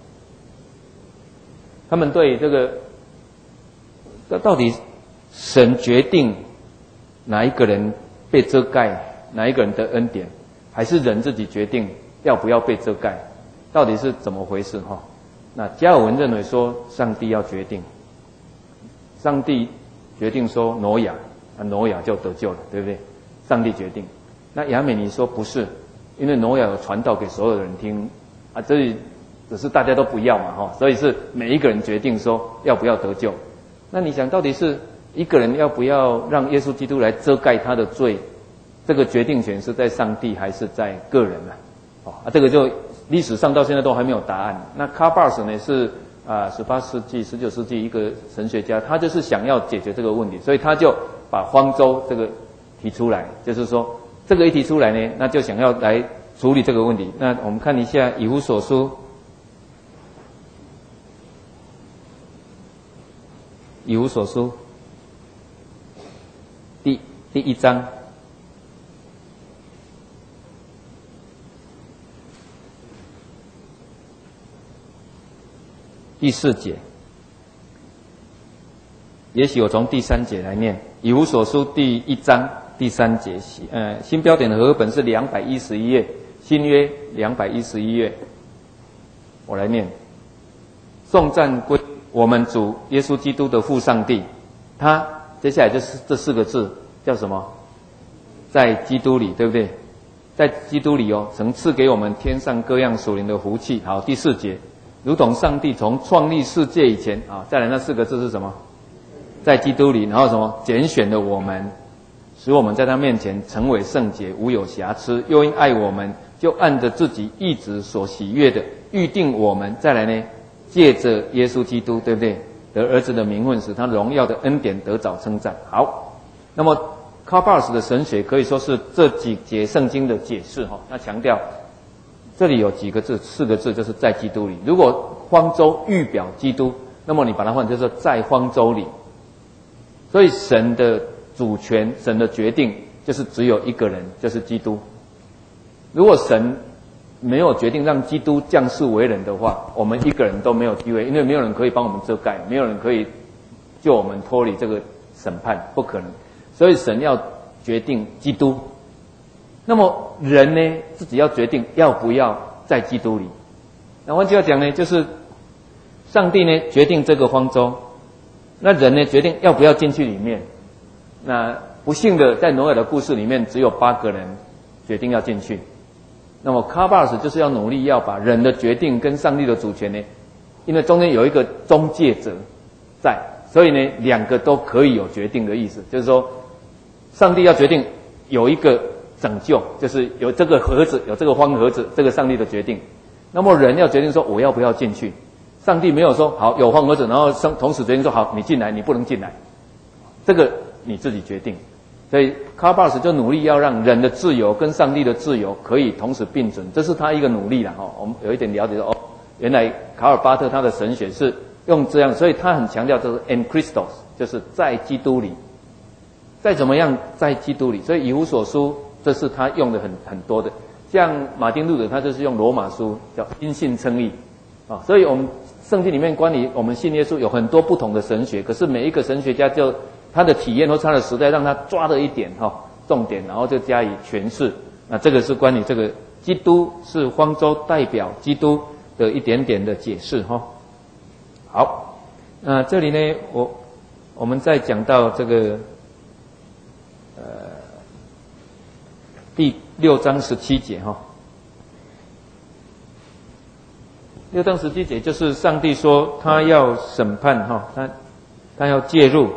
他们对这个，这到底神决定哪一个人被遮盖，哪一个人得恩典，还是人自己决定要不要被遮盖？到底是怎么回事哈？那加尔文认为说，上帝要决定，上帝决定说挪亚，啊挪亚就得救了，对不对？上帝决定。那亚美尼说不是。因为挪亚有传道给所有的人听，啊，这里只是大家都不要嘛，哈，所以是每一个人决定说要不要得救。那你想到底是一个人要不要让耶稣基督来遮盖他的罪，这个决定权是在上帝还是在个人呢？哦，啊，这个就历史上到现在都还没有答案。那卡巴斯呢是啊，十八世纪、十九世纪一个神学家，他就是想要解决这个问题，所以他就把方舟这个提出来，就是说。这个一提出来呢，那就想要来处理这个问题。那我们看一下以弗所书，以弗所书第第一章第四节，也许我从第三节来念，以弗所书第一章第三节，呃，新标点的和合本是两百一十一页，新约两百一十一页，我来念。颂赞归我们主耶稣基督的父上帝，他接下来就是这四个字叫什么？在基督里，对不对？在基督里哦，曾赐给我们天上各样属灵的福气。好，第四节，如同上帝从创立世界以前啊，再来那四个字是什么？在基督里，然后什么？拣选了我们，使我们在他面前成为圣洁，无有瑕疵。又因爱我们，就按着自己意志所喜悦的，预定我们。再来呢，借着耶稣基督，对不对？得儿子的名分，使他荣耀的恩典得早称赞。好，那么卡巴尔斯的神学可以说是这几节圣经的解释哈。他强调这里有几个字，四个字，就是在基督里。如果方舟预表基督，那么你把它换就是在方舟里。所以神的主权，神的决定就是只有一个人，就是基督。如果神没有决定让基督降世为人的话，我们一个人都没有机会，因为没有人可以帮我们遮盖，没有人可以救我们脱离这个审判，不可能。所以神要决定基督，那么人呢，自己要决定要不要在基督里。那换句话讲呢，就是上帝呢决定这个方舟，那人呢决定要不要进去里面。那不幸的，在挪亚的故事里面，只有八个人决定要进去。那么卡巴尔斯就是要努力要把人的决定跟上帝的主权呢，因为中间有一个中介者在，所以呢两个都可以有决定的意思，就是说上帝要决定有一个拯救，就是有这个盒子，有这个方盒子，这个上帝的决定。那么人要决定说我要不要进去，上帝没有说好有方盒子，然后同时决定说好你进来，你不能进来，这个你自己决定。所以卡巴尔斯就努力要让人的自由跟上帝的自由可以同时并存，这是他一个努力啦哈。我们有一点了解说哦，原来卡尔巴特他的神学是用这样，所以他很强调就是 in Christos， 就是在基督里。再怎么样在基督里，所以以弗所书这是他用的很很多的，像马丁路德他就是用罗马书叫因信称义啊。所以我们圣经里面关于我们信耶稣有很多不同的神学，可是每一个神学家就他的体验或他的时代让他抓了一点哈重点，然后就加以诠释。那这个是关于这个基督是方舟代表基督的一点点的解释哈。好，那这里呢，我我们再讲到这个。呃，第六章十七节哈，六章十七节就是上帝说他要审判哈，他他要介入。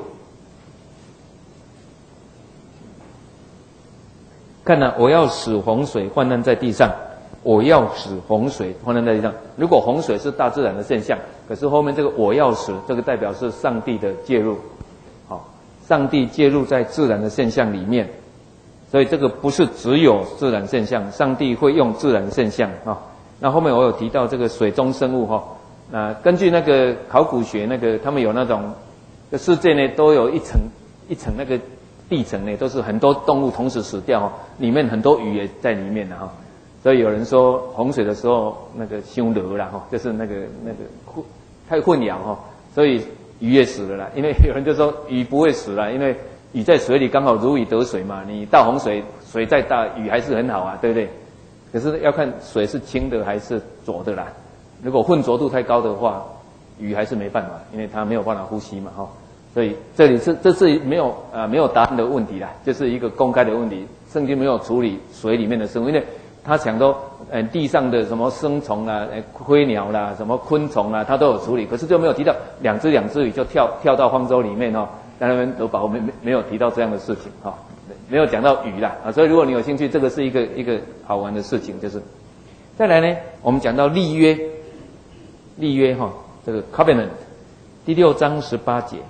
看啊，我要使洪水泛滥在地上，我要使洪水泛滥在地上。如果洪水是大自然的现象，可是后面这个我要使，这个代表是上帝的介入。上帝介入在自然的现象里面，所以这个不是只有自然现象，上帝会用自然现象啊。那后面我有提到这个水中生物哈，那根据那个考古学那个，他们有那种，这世界呢都有一层一层那个地层呢，都是很多动物同时死掉哈，里面很多鱼也在里面的哈。所以有人说洪水的时候那个凶流啦哈，就是那个那个混太混淆哈，所以。鱼也死了啦，因为有人就说鱼不会死啦，因为鱼在水里刚好如鱼得水嘛。你大洪水，水再大，鱼还是很好啊，对不对？可是要看水是清的还是浊的啦。如果浑浊度太高的话，鱼还是没办法，因为它没有办法呼吸嘛，哈。所以这里是这是没有啊、呃、没有答案的问题啦，就是一个公开的问题。圣经没有处理水里面的生物，因为他想到呃地上的什么生虫啦、呃飞鸟啦、什么昆虫啦，他都有处理，可是就没有提到两只两只鱼就跳跳到方舟里面哦，让他们得保护，没没没有提到这样的事情哈、哦，没有讲到鱼啦啊，所以如果你有兴趣，这个是一个一个好玩的事情，就是再来呢，我们讲到立约，立约哈、哦，这个 covenant 第六章十八节，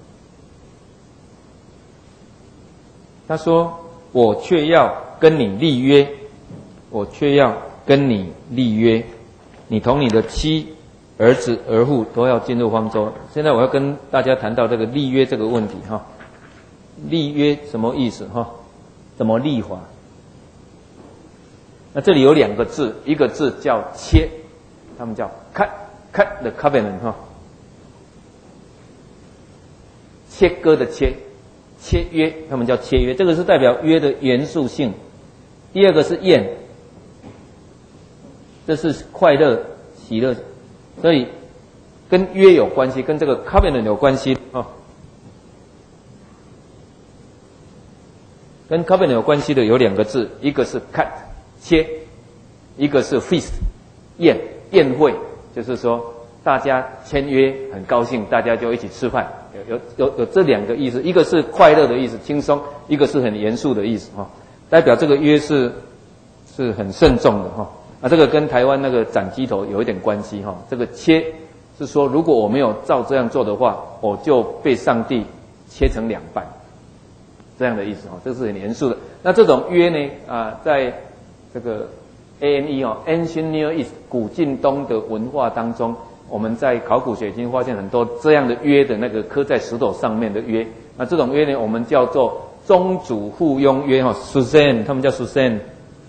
他说：“我却要跟你立约。”我却要跟你立约，你同你的妻、儿子、儿妇都要进入方舟。现在我要跟大家谈到这个立约这个问题哈。立约什么意思哈？怎么立法？那这里有两个字，一个字叫切，他们叫 cut cut the covenant 哈， 切割的切，切约，他们叫切约，这个是代表约的元素性。第二个是宴，这是快乐、喜乐，所以跟约有关系，跟这个 covenant 有关系哦。跟 covenant 有关系的有两个字，一个是 cut 切，一个是 feast 宴宴会，就是说大家签约很高兴，大家就一起吃饭，有有有有这两个意思，一个是快乐的意思，轻松；一个是很严肃的意思哈、哦，代表这个约是是很慎重的哈、哦。啊，这个跟台湾那个斩鸡头有一点关系哈、哦。这个切是说，如果我没有照这样做的话，我就被上帝切成两半。这样的意思哈，这是很严肃的。那这种约呢，啊，在这个 A N E 哦 ，Ancient Near East 古近东的文化当中，我们在考古学已经发现很多这样的约的那个刻在石头上面的约。那这种约呢，我们叫做宗主互拥约哈 ，Suzanne， 他们叫 Suzanne，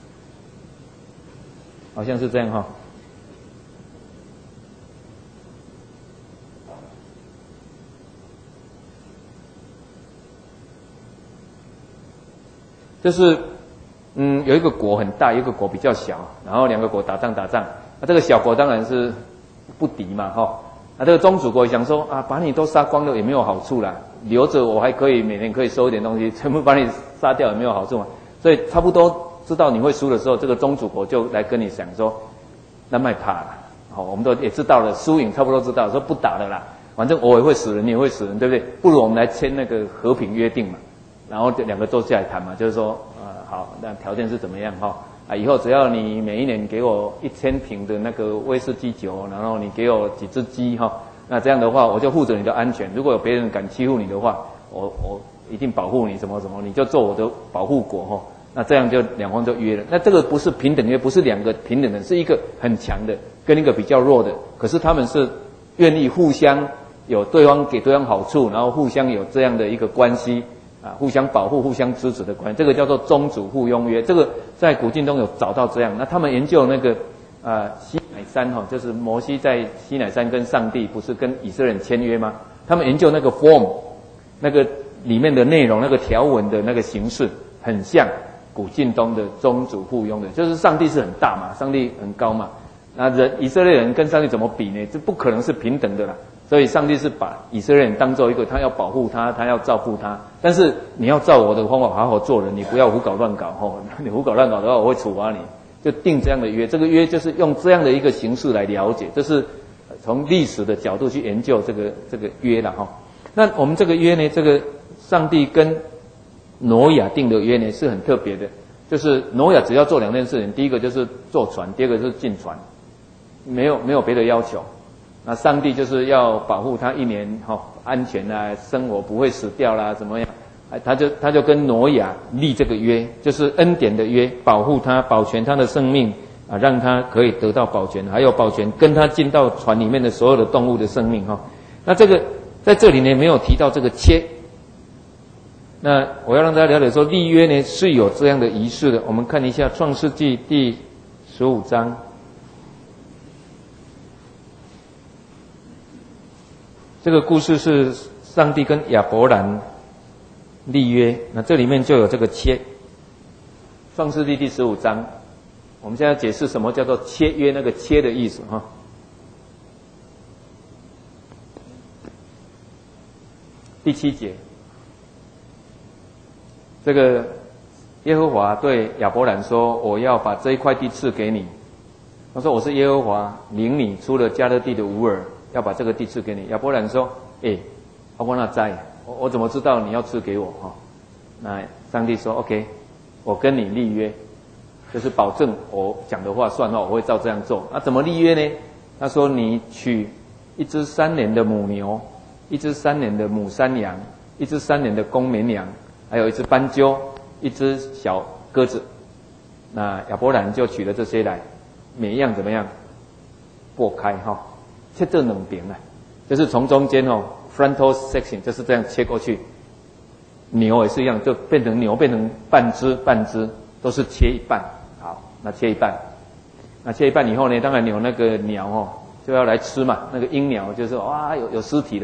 好像是这样哈。就是，嗯，有一个国很大，有一个国比较小，然后两个国打仗打仗，那、啊、这个小国当然是不敌嘛，哈、哦，那、啊、这个宗主国想说啊，把你都杀光了也没有好处啦，留着我还可以每年可以收一点东西，全部把你杀掉也没有好处嘛，所以差不多知道你会输的时候，这个宗主国就来跟你讲说，那卖怕了，好、哦，我们都也知道了，输赢差不多知道，说不打了啦，反正我也会死人，你也会死人，对不对？不如我们来签那个和平约定嘛。然后两个坐下来谈嘛，就是说，呃，好，那条件是怎么样哈？啊，以后只要你每一年给我一千瓶的那个威士忌酒，然后你给我几只鸡哈，那这样的话，我就负责你的安全。如果有别人敢欺负你的话，我我一定保护你，什么什么，你就做我的保护国哈。那这样就两方就约了。那这个不是平等约，不是两个平等的，是一个很强的跟一个比较弱的，可是他们是愿意互相有对方给对方好处，然后互相有这样的一个关系。啊，互相保护、互相支持的关系，这个叫做宗主互拥约。这个在古晋中有找到这样。那他们研究那个呃西乃山哈、哦，就是摩西在西乃山跟上帝不是跟以色列人签约吗？他们研究那个 form， 那个里面的内容、那个条文的那个形式，很像古晋东的宗主互拥的，就是上帝是很大嘛，上帝很高嘛，那人以色列人跟上帝怎么比呢？这不可能是平等的啦。所以上帝是把以色列人当做一个，他要保护他，他要照顾他。但是你要照我的方法好好做人，你不要胡搞乱搞吼！你胡搞乱搞的话，我会处罚你。就定这样的约，这个约就是用这样的一个形式来了解，这是从历史的角度去研究这个这个约了哈。那我们这个约呢，这个上帝跟挪亚定的约呢是很特别的，就是挪亚只要做两件事情，第一个就是坐船，第二个就是进船，没有没有别的要求。那上帝就是要保护他一年哈、哦、安全啊，生活不会死掉啦，怎么样？他就他就跟挪亚立这个约，就是恩典的约，保护他，保全他的生命啊，让他可以得到保全，还有保全跟他进到船里面的所有的动物的生命哈、哦。那这个在这里呢没有提到这个切。那我要让大家了解说，立约呢是有这样的仪式的。我们看一下创世纪第十五章。这个故事是上帝跟亚伯兰立约，那这里面就有这个切。创世纪第十五章，我们现在解释什么叫做切约，那个切的意思哈。第七节，这个耶和华对亚伯兰说：“我要把这一块地赐给你。”他说：“我是耶和华，领你出了迦勒地的吾尔。”要把这个地赐给你。亚伯兰说：“哎，我哪知？我我怎么知道你要赐给我？哈、哦？”那上帝说 ：“OK， 我跟你立约，就是保证我讲的话算话，我会照这样做。那怎么立约呢？他说：你取一只三年的母牛，一只三年的母山羊，一只三年的公绵羊，还有一只斑鸠，一只小鸽子。那亚伯兰就取了这些来，每一样怎么样？剥开哈。哦”切这两边呢，就是从中间哦 ，frontal section 就是这样切过去。牛也是一样，就变成牛变成半只半只，都是切一半。好，那切一半，那切一半以后呢，当然有那个鸟哦，就要来吃嘛。那个鹰鸟就是哇，有有尸体的，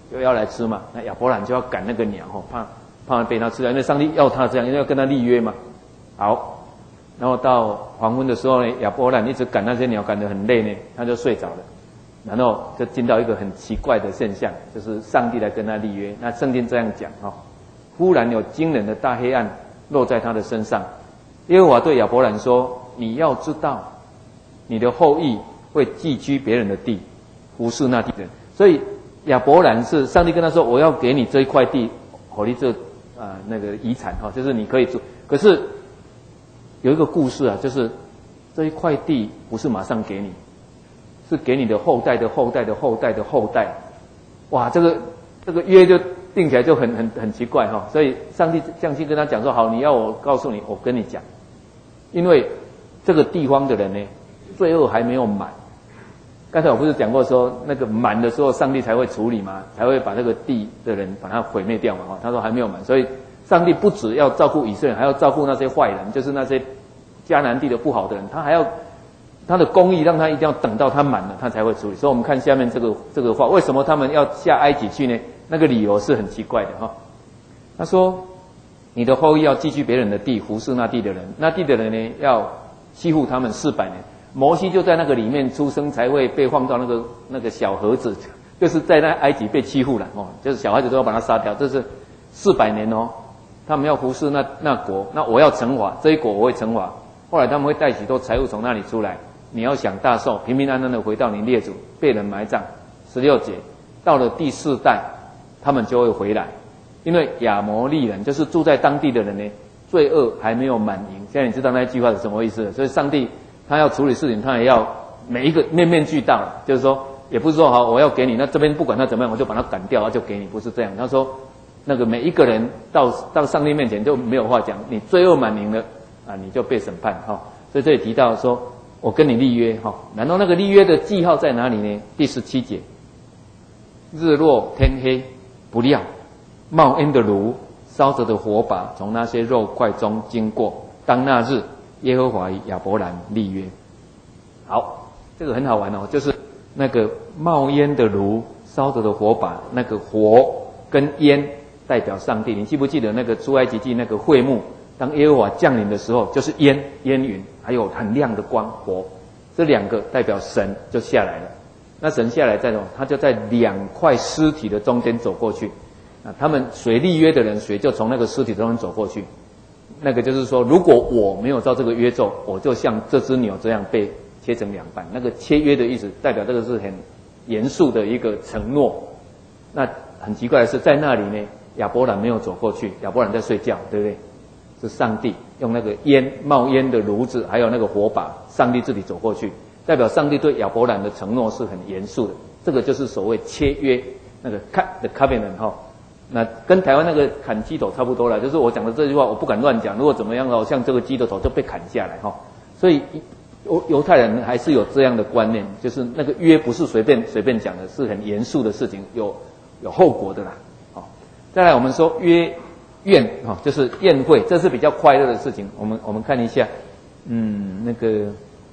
就要来吃嘛。那亚伯兰就要赶那个鸟哦，怕怕被他吃掉，因为上帝要他这样，因为要跟他立约嘛。好，然后到黄昏的时候呢，亚伯兰一直赶那些鸟，赶得很累呢，他就睡着了。然后就进到一个很奇怪的现象，就是上帝来跟他立约。那圣经这样讲哈、哦，忽然有惊人的大黑暗落在他的身上。耶和华对亚伯兰说：“你要知道，你的后裔会寄居别人的地，服侍那地人。”所以亚伯兰是上帝跟他说：“我要给你这一块地，好你这啊那个遗产哈、哦，就是你可以住。”可是有一个故事啊，就是这一块地不是马上给你。是给你的后代的后代的后代的后代，哇，这个这个约就定起来就很很很奇怪哈、哦。所以上帝降去跟他讲说：“好，你要我告诉你，我跟你讲，因为这个地方的人呢，罪恶还没有满。刚才我不是讲过说，那个满的时候，上帝才会处理嘛，才会把这个地的人把它毁灭掉嘛。哈，他说还没有满，所以上帝不只要照顾以色列人，还要照顾那些坏人，就是那些迦南地的不好的人，他还要。他的公义让他一定要等到他满了，他才会处理。所以我们看下面这个这个话，为什么他们要下埃及去呢？那个理由是很奇怪的哈。他说：“你的后裔要寄居别人的地，服侍那地的人，那地的人呢要欺负他们四百年。”摩西就在那个里面出生，才会被放到那个那个小盒子，就是在那埃及被欺负了哦，就是小孩子都要把他杀掉，这是四百年哦。他们要服侍那那国，那我要惩罚这一国，我会惩罚。后来他们会带许多财物从那里出来。你要享大寿，平平安安的回到你列祖，被人埋葬。十六节，到了第四代，他们就会回来，因为亚摩利人就是住在当地的人呢，罪恶还没有满盈。现在你知道那句话是什么意思了？所以上帝他要处理事情，他也要每一个面面俱到，就是说，也不是说好我要给你，那这边不管他怎么样，我就把他赶掉，就给你，不是这样。他说，那个每一个人到到上帝面前就没有话讲，你罪恶满盈了啊，你就被审判哈、哦。所以这里提到说。我跟你立约哈，然后那个立约的记号在哪里呢？第十七节，日落天黑，不料冒烟的炉，烧着的火把从那些肉块中经过。当那日，耶和华与亚伯兰立约。好，这个很好玩哦，就是那个冒烟的炉，烧着的火把，那个火跟烟代表上帝。你记不记得那个出埃及记那个会幕？当耶和华降临的时候，就是烟烟云，还有很亮的光火，这两个代表神就下来了。那神下来在什么？他就在两块尸体的中间走过去。啊，他们谁立约的人，谁就从那个尸体中间走过去。那个就是说，如果我没有照这个约咒，我就像这只牛这样被切成两半。那个切约的意思，代表这个是很严肃的一个承诺。那很奇怪的是，在那里呢，亚伯兰没有走过去，亚伯兰在睡觉，对不对？是上帝用那个烟冒烟的炉子，还有那个火把，上帝自己走过去，代表上帝对亚伯兰的承诺是很严肃的。这个就是所谓切约，那个 cut the covenant 哈。那跟台湾那个砍鸡头差不多了，就是我讲的这句话，我不敢乱讲。如果怎么样哦，像这个鸡的头就被砍下来哈。所以犹犹太人还是有这样的观念，就是那个约不是随便随便讲的，是很严肃的事情，有有后果的啦。好，再来我们说约。宴哈、哦，就是宴会，这是比较快乐的事情。我们我们看一下，嗯，那个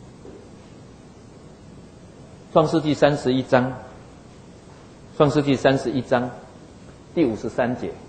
创世纪三十一章，创世纪三十一章第五十三节。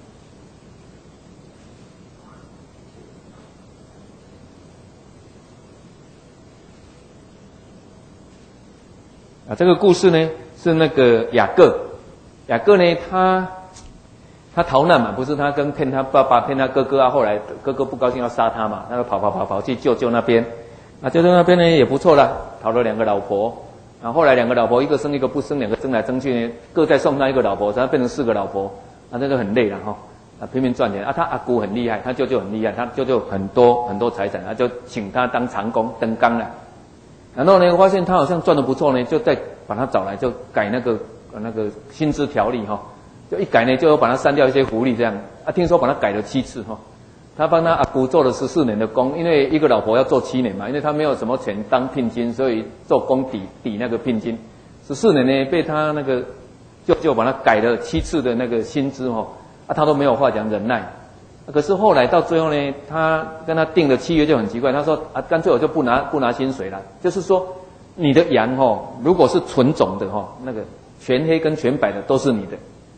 啊，这个故事呢是那个雅各，雅各呢他。他逃难嘛，不是他跟骗他爸爸骗他哥哥啊，后来哥哥不高兴要杀他嘛，他就跑跑跑跑去舅舅那边，那舅舅那边呢也不错啦，讨了两个老婆，然后后来两个老婆一个生一个不生，两个争来争去呢，各再送他一个老婆，他变成四个老婆，那这个很累了哈，啊拼命赚钱啊，他阿姑很厉害，他舅舅很厉害，他舅舅很多很多财产，他就请他当长工登纲了，然后呢发现他好像赚得不错呢，就再把他找来就改那个那个薪资条例哈。就一改呢，就把他删掉一些福利这样啊。听说把他改了七次哈、哦，他帮他阿姑做了十四年的工，因为一个老婆要做七年嘛，因为他没有什么钱当聘金，所以做工抵抵那个聘金。十四年呢，被他那个舅舅把他改了七次的那个薪资哦，啊，他都没有话讲，忍耐。啊、可是后来到最后呢，他跟他订的契约就很奇怪，他说啊，干脆我就不拿不拿薪水了，就是说你的羊哦，如果是纯种的哈、哦，那个全黑跟全白的都是你的。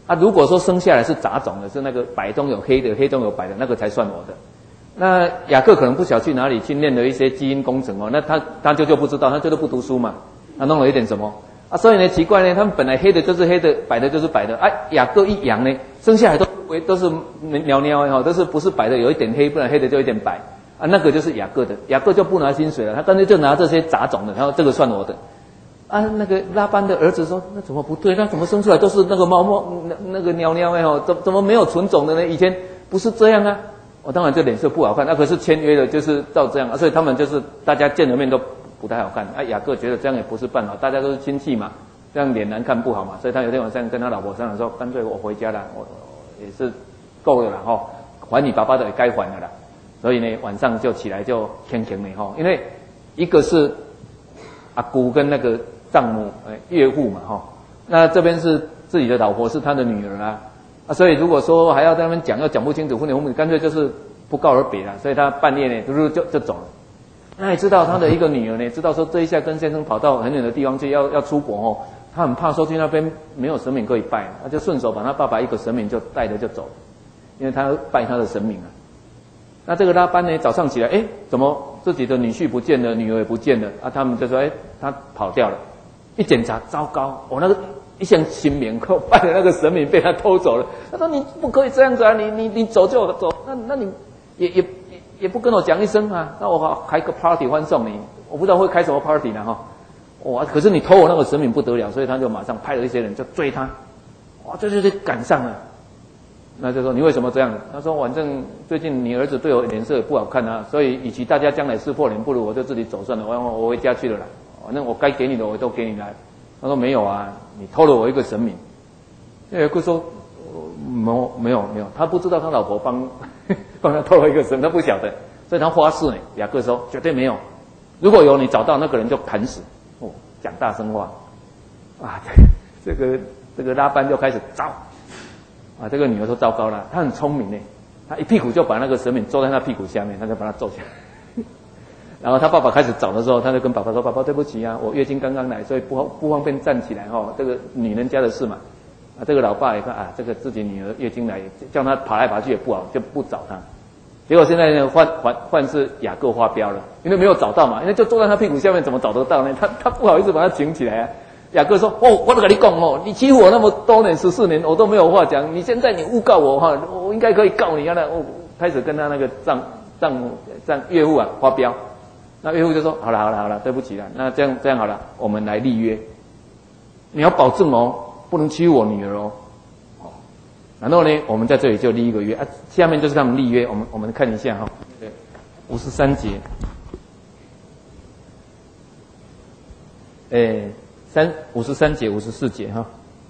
啊，如果说生下来是杂种的，是那个白中有黑的，黑中有白的，那个才算我的。那雅各可能不晓得去哪里去念了一些基因工程哦，那他他就就不知道，他就都不读书嘛，他弄了一点什么啊？所以呢，奇怪呢，他们本来黑的就是黑的，白的就是白的，哎、啊，雅各一养呢，生下来都都是袅袅的哈，都是不是白的，有一点黑，不然黑的就有一点白啊，那个就是雅各的，雅各就不拿薪水了，他干脆就拿这些杂种的，然后这个算我的。啊，那个拉班的儿子说：“那怎么不对？那怎么生出来都是那个猫猫那那个鸟鸟哎吼，怎怎么没有纯种的呢？以前不是这样啊！”我、哦、当然这脸色不好看，那、啊、可是签约的就是照这样、啊，所以他们就是大家见了面都不太好看。啊，雅各觉得这样也不是办法，大家都是亲戚嘛，这样脸难看不好嘛，所以他有天晚上跟他老婆商量说：“干脆我回家了，我也是够了啦吼，还你爸爸的也该还了啦。”所以呢，晚上就起来就天晴了吼，因为一个是阿姑跟那个丈母，哎，岳父嘛，哈，那这边是自己的老婆，是他的女儿啊，啊，所以如果说还要在那边讲，要讲不清楚，父女父母干脆就是不告而别了。所以他半夜呢，就就就走了。那也知道他的一个女儿呢，知道说这一下跟先生跑到很远的地方去，要要出国哦，他很怕说去那边没有神明可以拜，他就顺手把他爸爸一个神明就带着就走了，因为他拜他的神明啊。那这个拉班呢，早上起来，哎，怎么自己的女婿不见了，女儿也不见了啊？他们就说，哎，他跑掉了。一检查，糟糕！我那个一向新棉扣拜的那个神明被他偷走了。他说：“你不可以这样子啊！你你你走就走，那那你也也也也不跟我讲一声啊？那我开个 party 欢送你，我不知道会开什么 party 呢哈！哇！可是你偷我那个神明不得了，所以他就马上派了一些人就追他，哇！这就就赶上了。那就说你为什么这样？他说反正最近你儿子对我脸色也不好看啊，所以与其大家将来撕破脸，不如我就自己走算了，我我回家去了啦。”反正我该给你的我都给你来。他说没有啊，你偷了我一个神明。雅各说没有没有没有，他不知道他老婆帮帮他偷了一个神，他不晓得，所以他发誓呢。雅各说绝对没有，如果有你找到那个人就砍死。哦，讲大声话啊！这个这个拉班就开始招啊！这个女儿说糟糕了，她很聪明呢，她一屁股就把那个神明坐在她屁股下面，她就把他揍下来。然后他爸爸开始找的时候，他就跟爸爸说：“爸爸，对不起啊，我月经刚刚来，所以不不方便站起来哈、哦。这个女人家的事嘛。”啊，这个老爸也看啊，这个自己女儿月经来，叫他爬来爬去也不好，就不找他。结果现在呢，换换换是雅各发飙了，因为没有找到嘛，因为就坐在他屁股下面，怎么找得到呢？他他不好意思把他请起来啊。雅各说：“哦，我都跟你讲哦，你欺负我那么多年十四年，我都没有话讲，你现在你诬告我哈，我应该可以告你啊！”那我开始跟他那个丈丈丈岳父啊发飙。那岳父就说：“好了好了好了，对不起了，那这样这样好了，我们来立约，你要保证哦，不能欺负我女儿哦。”哦，然后呢，我们在这里就立一个约啊，下面就是他们立约，我们我们看一下哈、哦，对，五十三节，诶，三五十三节五十四节哈。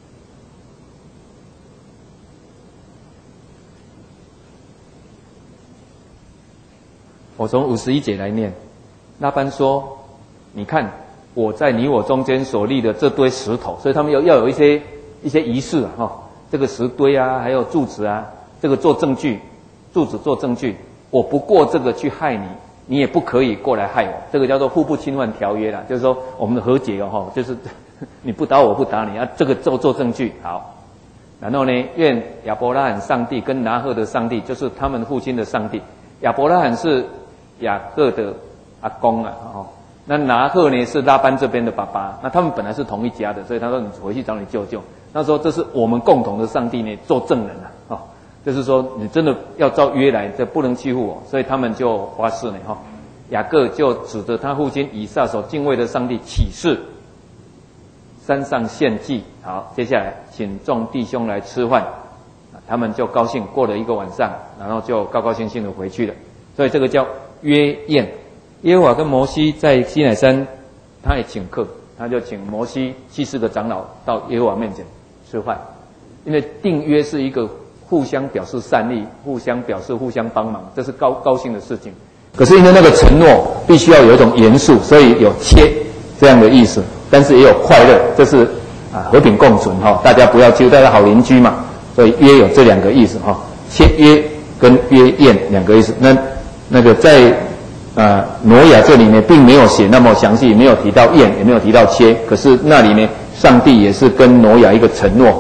我从五十一节来念。拉班说：“你看我在你我中间所立的这堆石头，所以他们要要有一些一些仪式啊，哈、哦，这个石堆啊，还有柱子啊，这个做证据，柱子做证据。我不过这个去害你，你也不可以过来害我。这个叫做互不侵犯条约啦，就是说我们的和解哦，哈，就是你不打我，我不打你啊，这个做做证据好。然后呢，愿亚伯拉罕上帝跟拿鹤的上帝，就是他们父亲的上帝。亚伯拉罕是雅各的阿公啊，哦，那拿鹤呢是拉班这边的爸爸，那他们本来是同一家的，所以他说你回去找你舅舅。他说这是我们共同的上帝呢，做证人啊，哦，就是说你真的要照约来，这不能欺负我，所以他们就发誓呢，哈、哦，雅各就指着他父亲以撒所敬畏的上帝起誓，山上献祭。好，接下来请众弟兄来吃饭，他们就高兴，过了一个晚上，然后就高高兴兴的回去了。所以这个叫约宴。耶和华跟摩西在西乃山，他也请客，他就请摩西七十个长老到耶和华面前吃饭，因为订约是一个互相表示善意、互相表示、互相帮忙，这是高高兴的事情。可是因为那个承诺必须要有一种严肃，所以有切这样的意思，但是也有快乐，这是啊和平共存哈、哦，大家不要欺负大家好邻居嘛，所以约有这两个意思哈、哦，切约跟约宴两个意思。那那个在呃，挪亚这里呢，并没有写那么详细，没有提到宴，也没有提到切。可是那里呢，上帝也是跟挪亚一个承诺，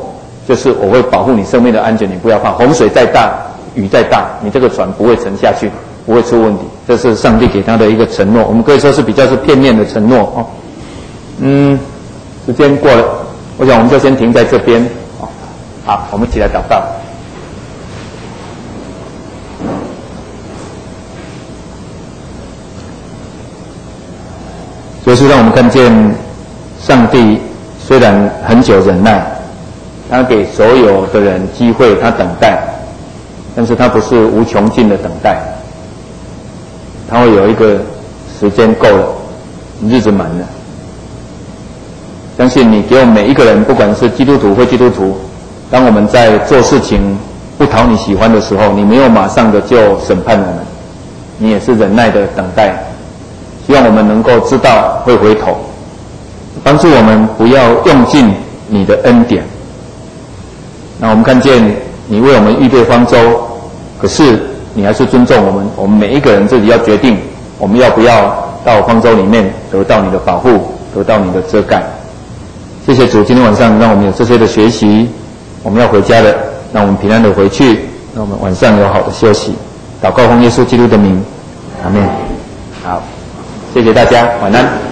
就是我会保护你生命的安全，你不要怕。洪水再大，雨再大，你这个船不会沉下去，不会出问题。这是上帝给他的一个承诺，我们可以说是比较是片面的承诺哦。嗯，时间过了，我想我们就先停在这边。哦，好，我们一起来祷告。所以是让我们看见，上帝虽然很久忍耐，他给所有的人机会，他等待，但是他不是无穷尽的等待，他会有一个时间够了，日子满了。相信你给我们每一个人，不管是基督徒或基督徒，当我们在做事情不讨你喜欢的时候，你没有马上的就审判我们，你也是忍耐的等待。希望我们能够知道会回头，帮助我们不要用尽你的恩典。那我们看见你为我们预备方舟，可是你还是尊重我们，我们每一个人自己要决定，我们要不要到方舟里面得到你的保护，得到你的遮盖。谢谢主，今天晚上让我们有这些的学习，我们要回家了，让我们平安的回去，让我们晚上有好的休息。祷告奉耶稣基督的名，阿们。好。谢谢大家，晚安。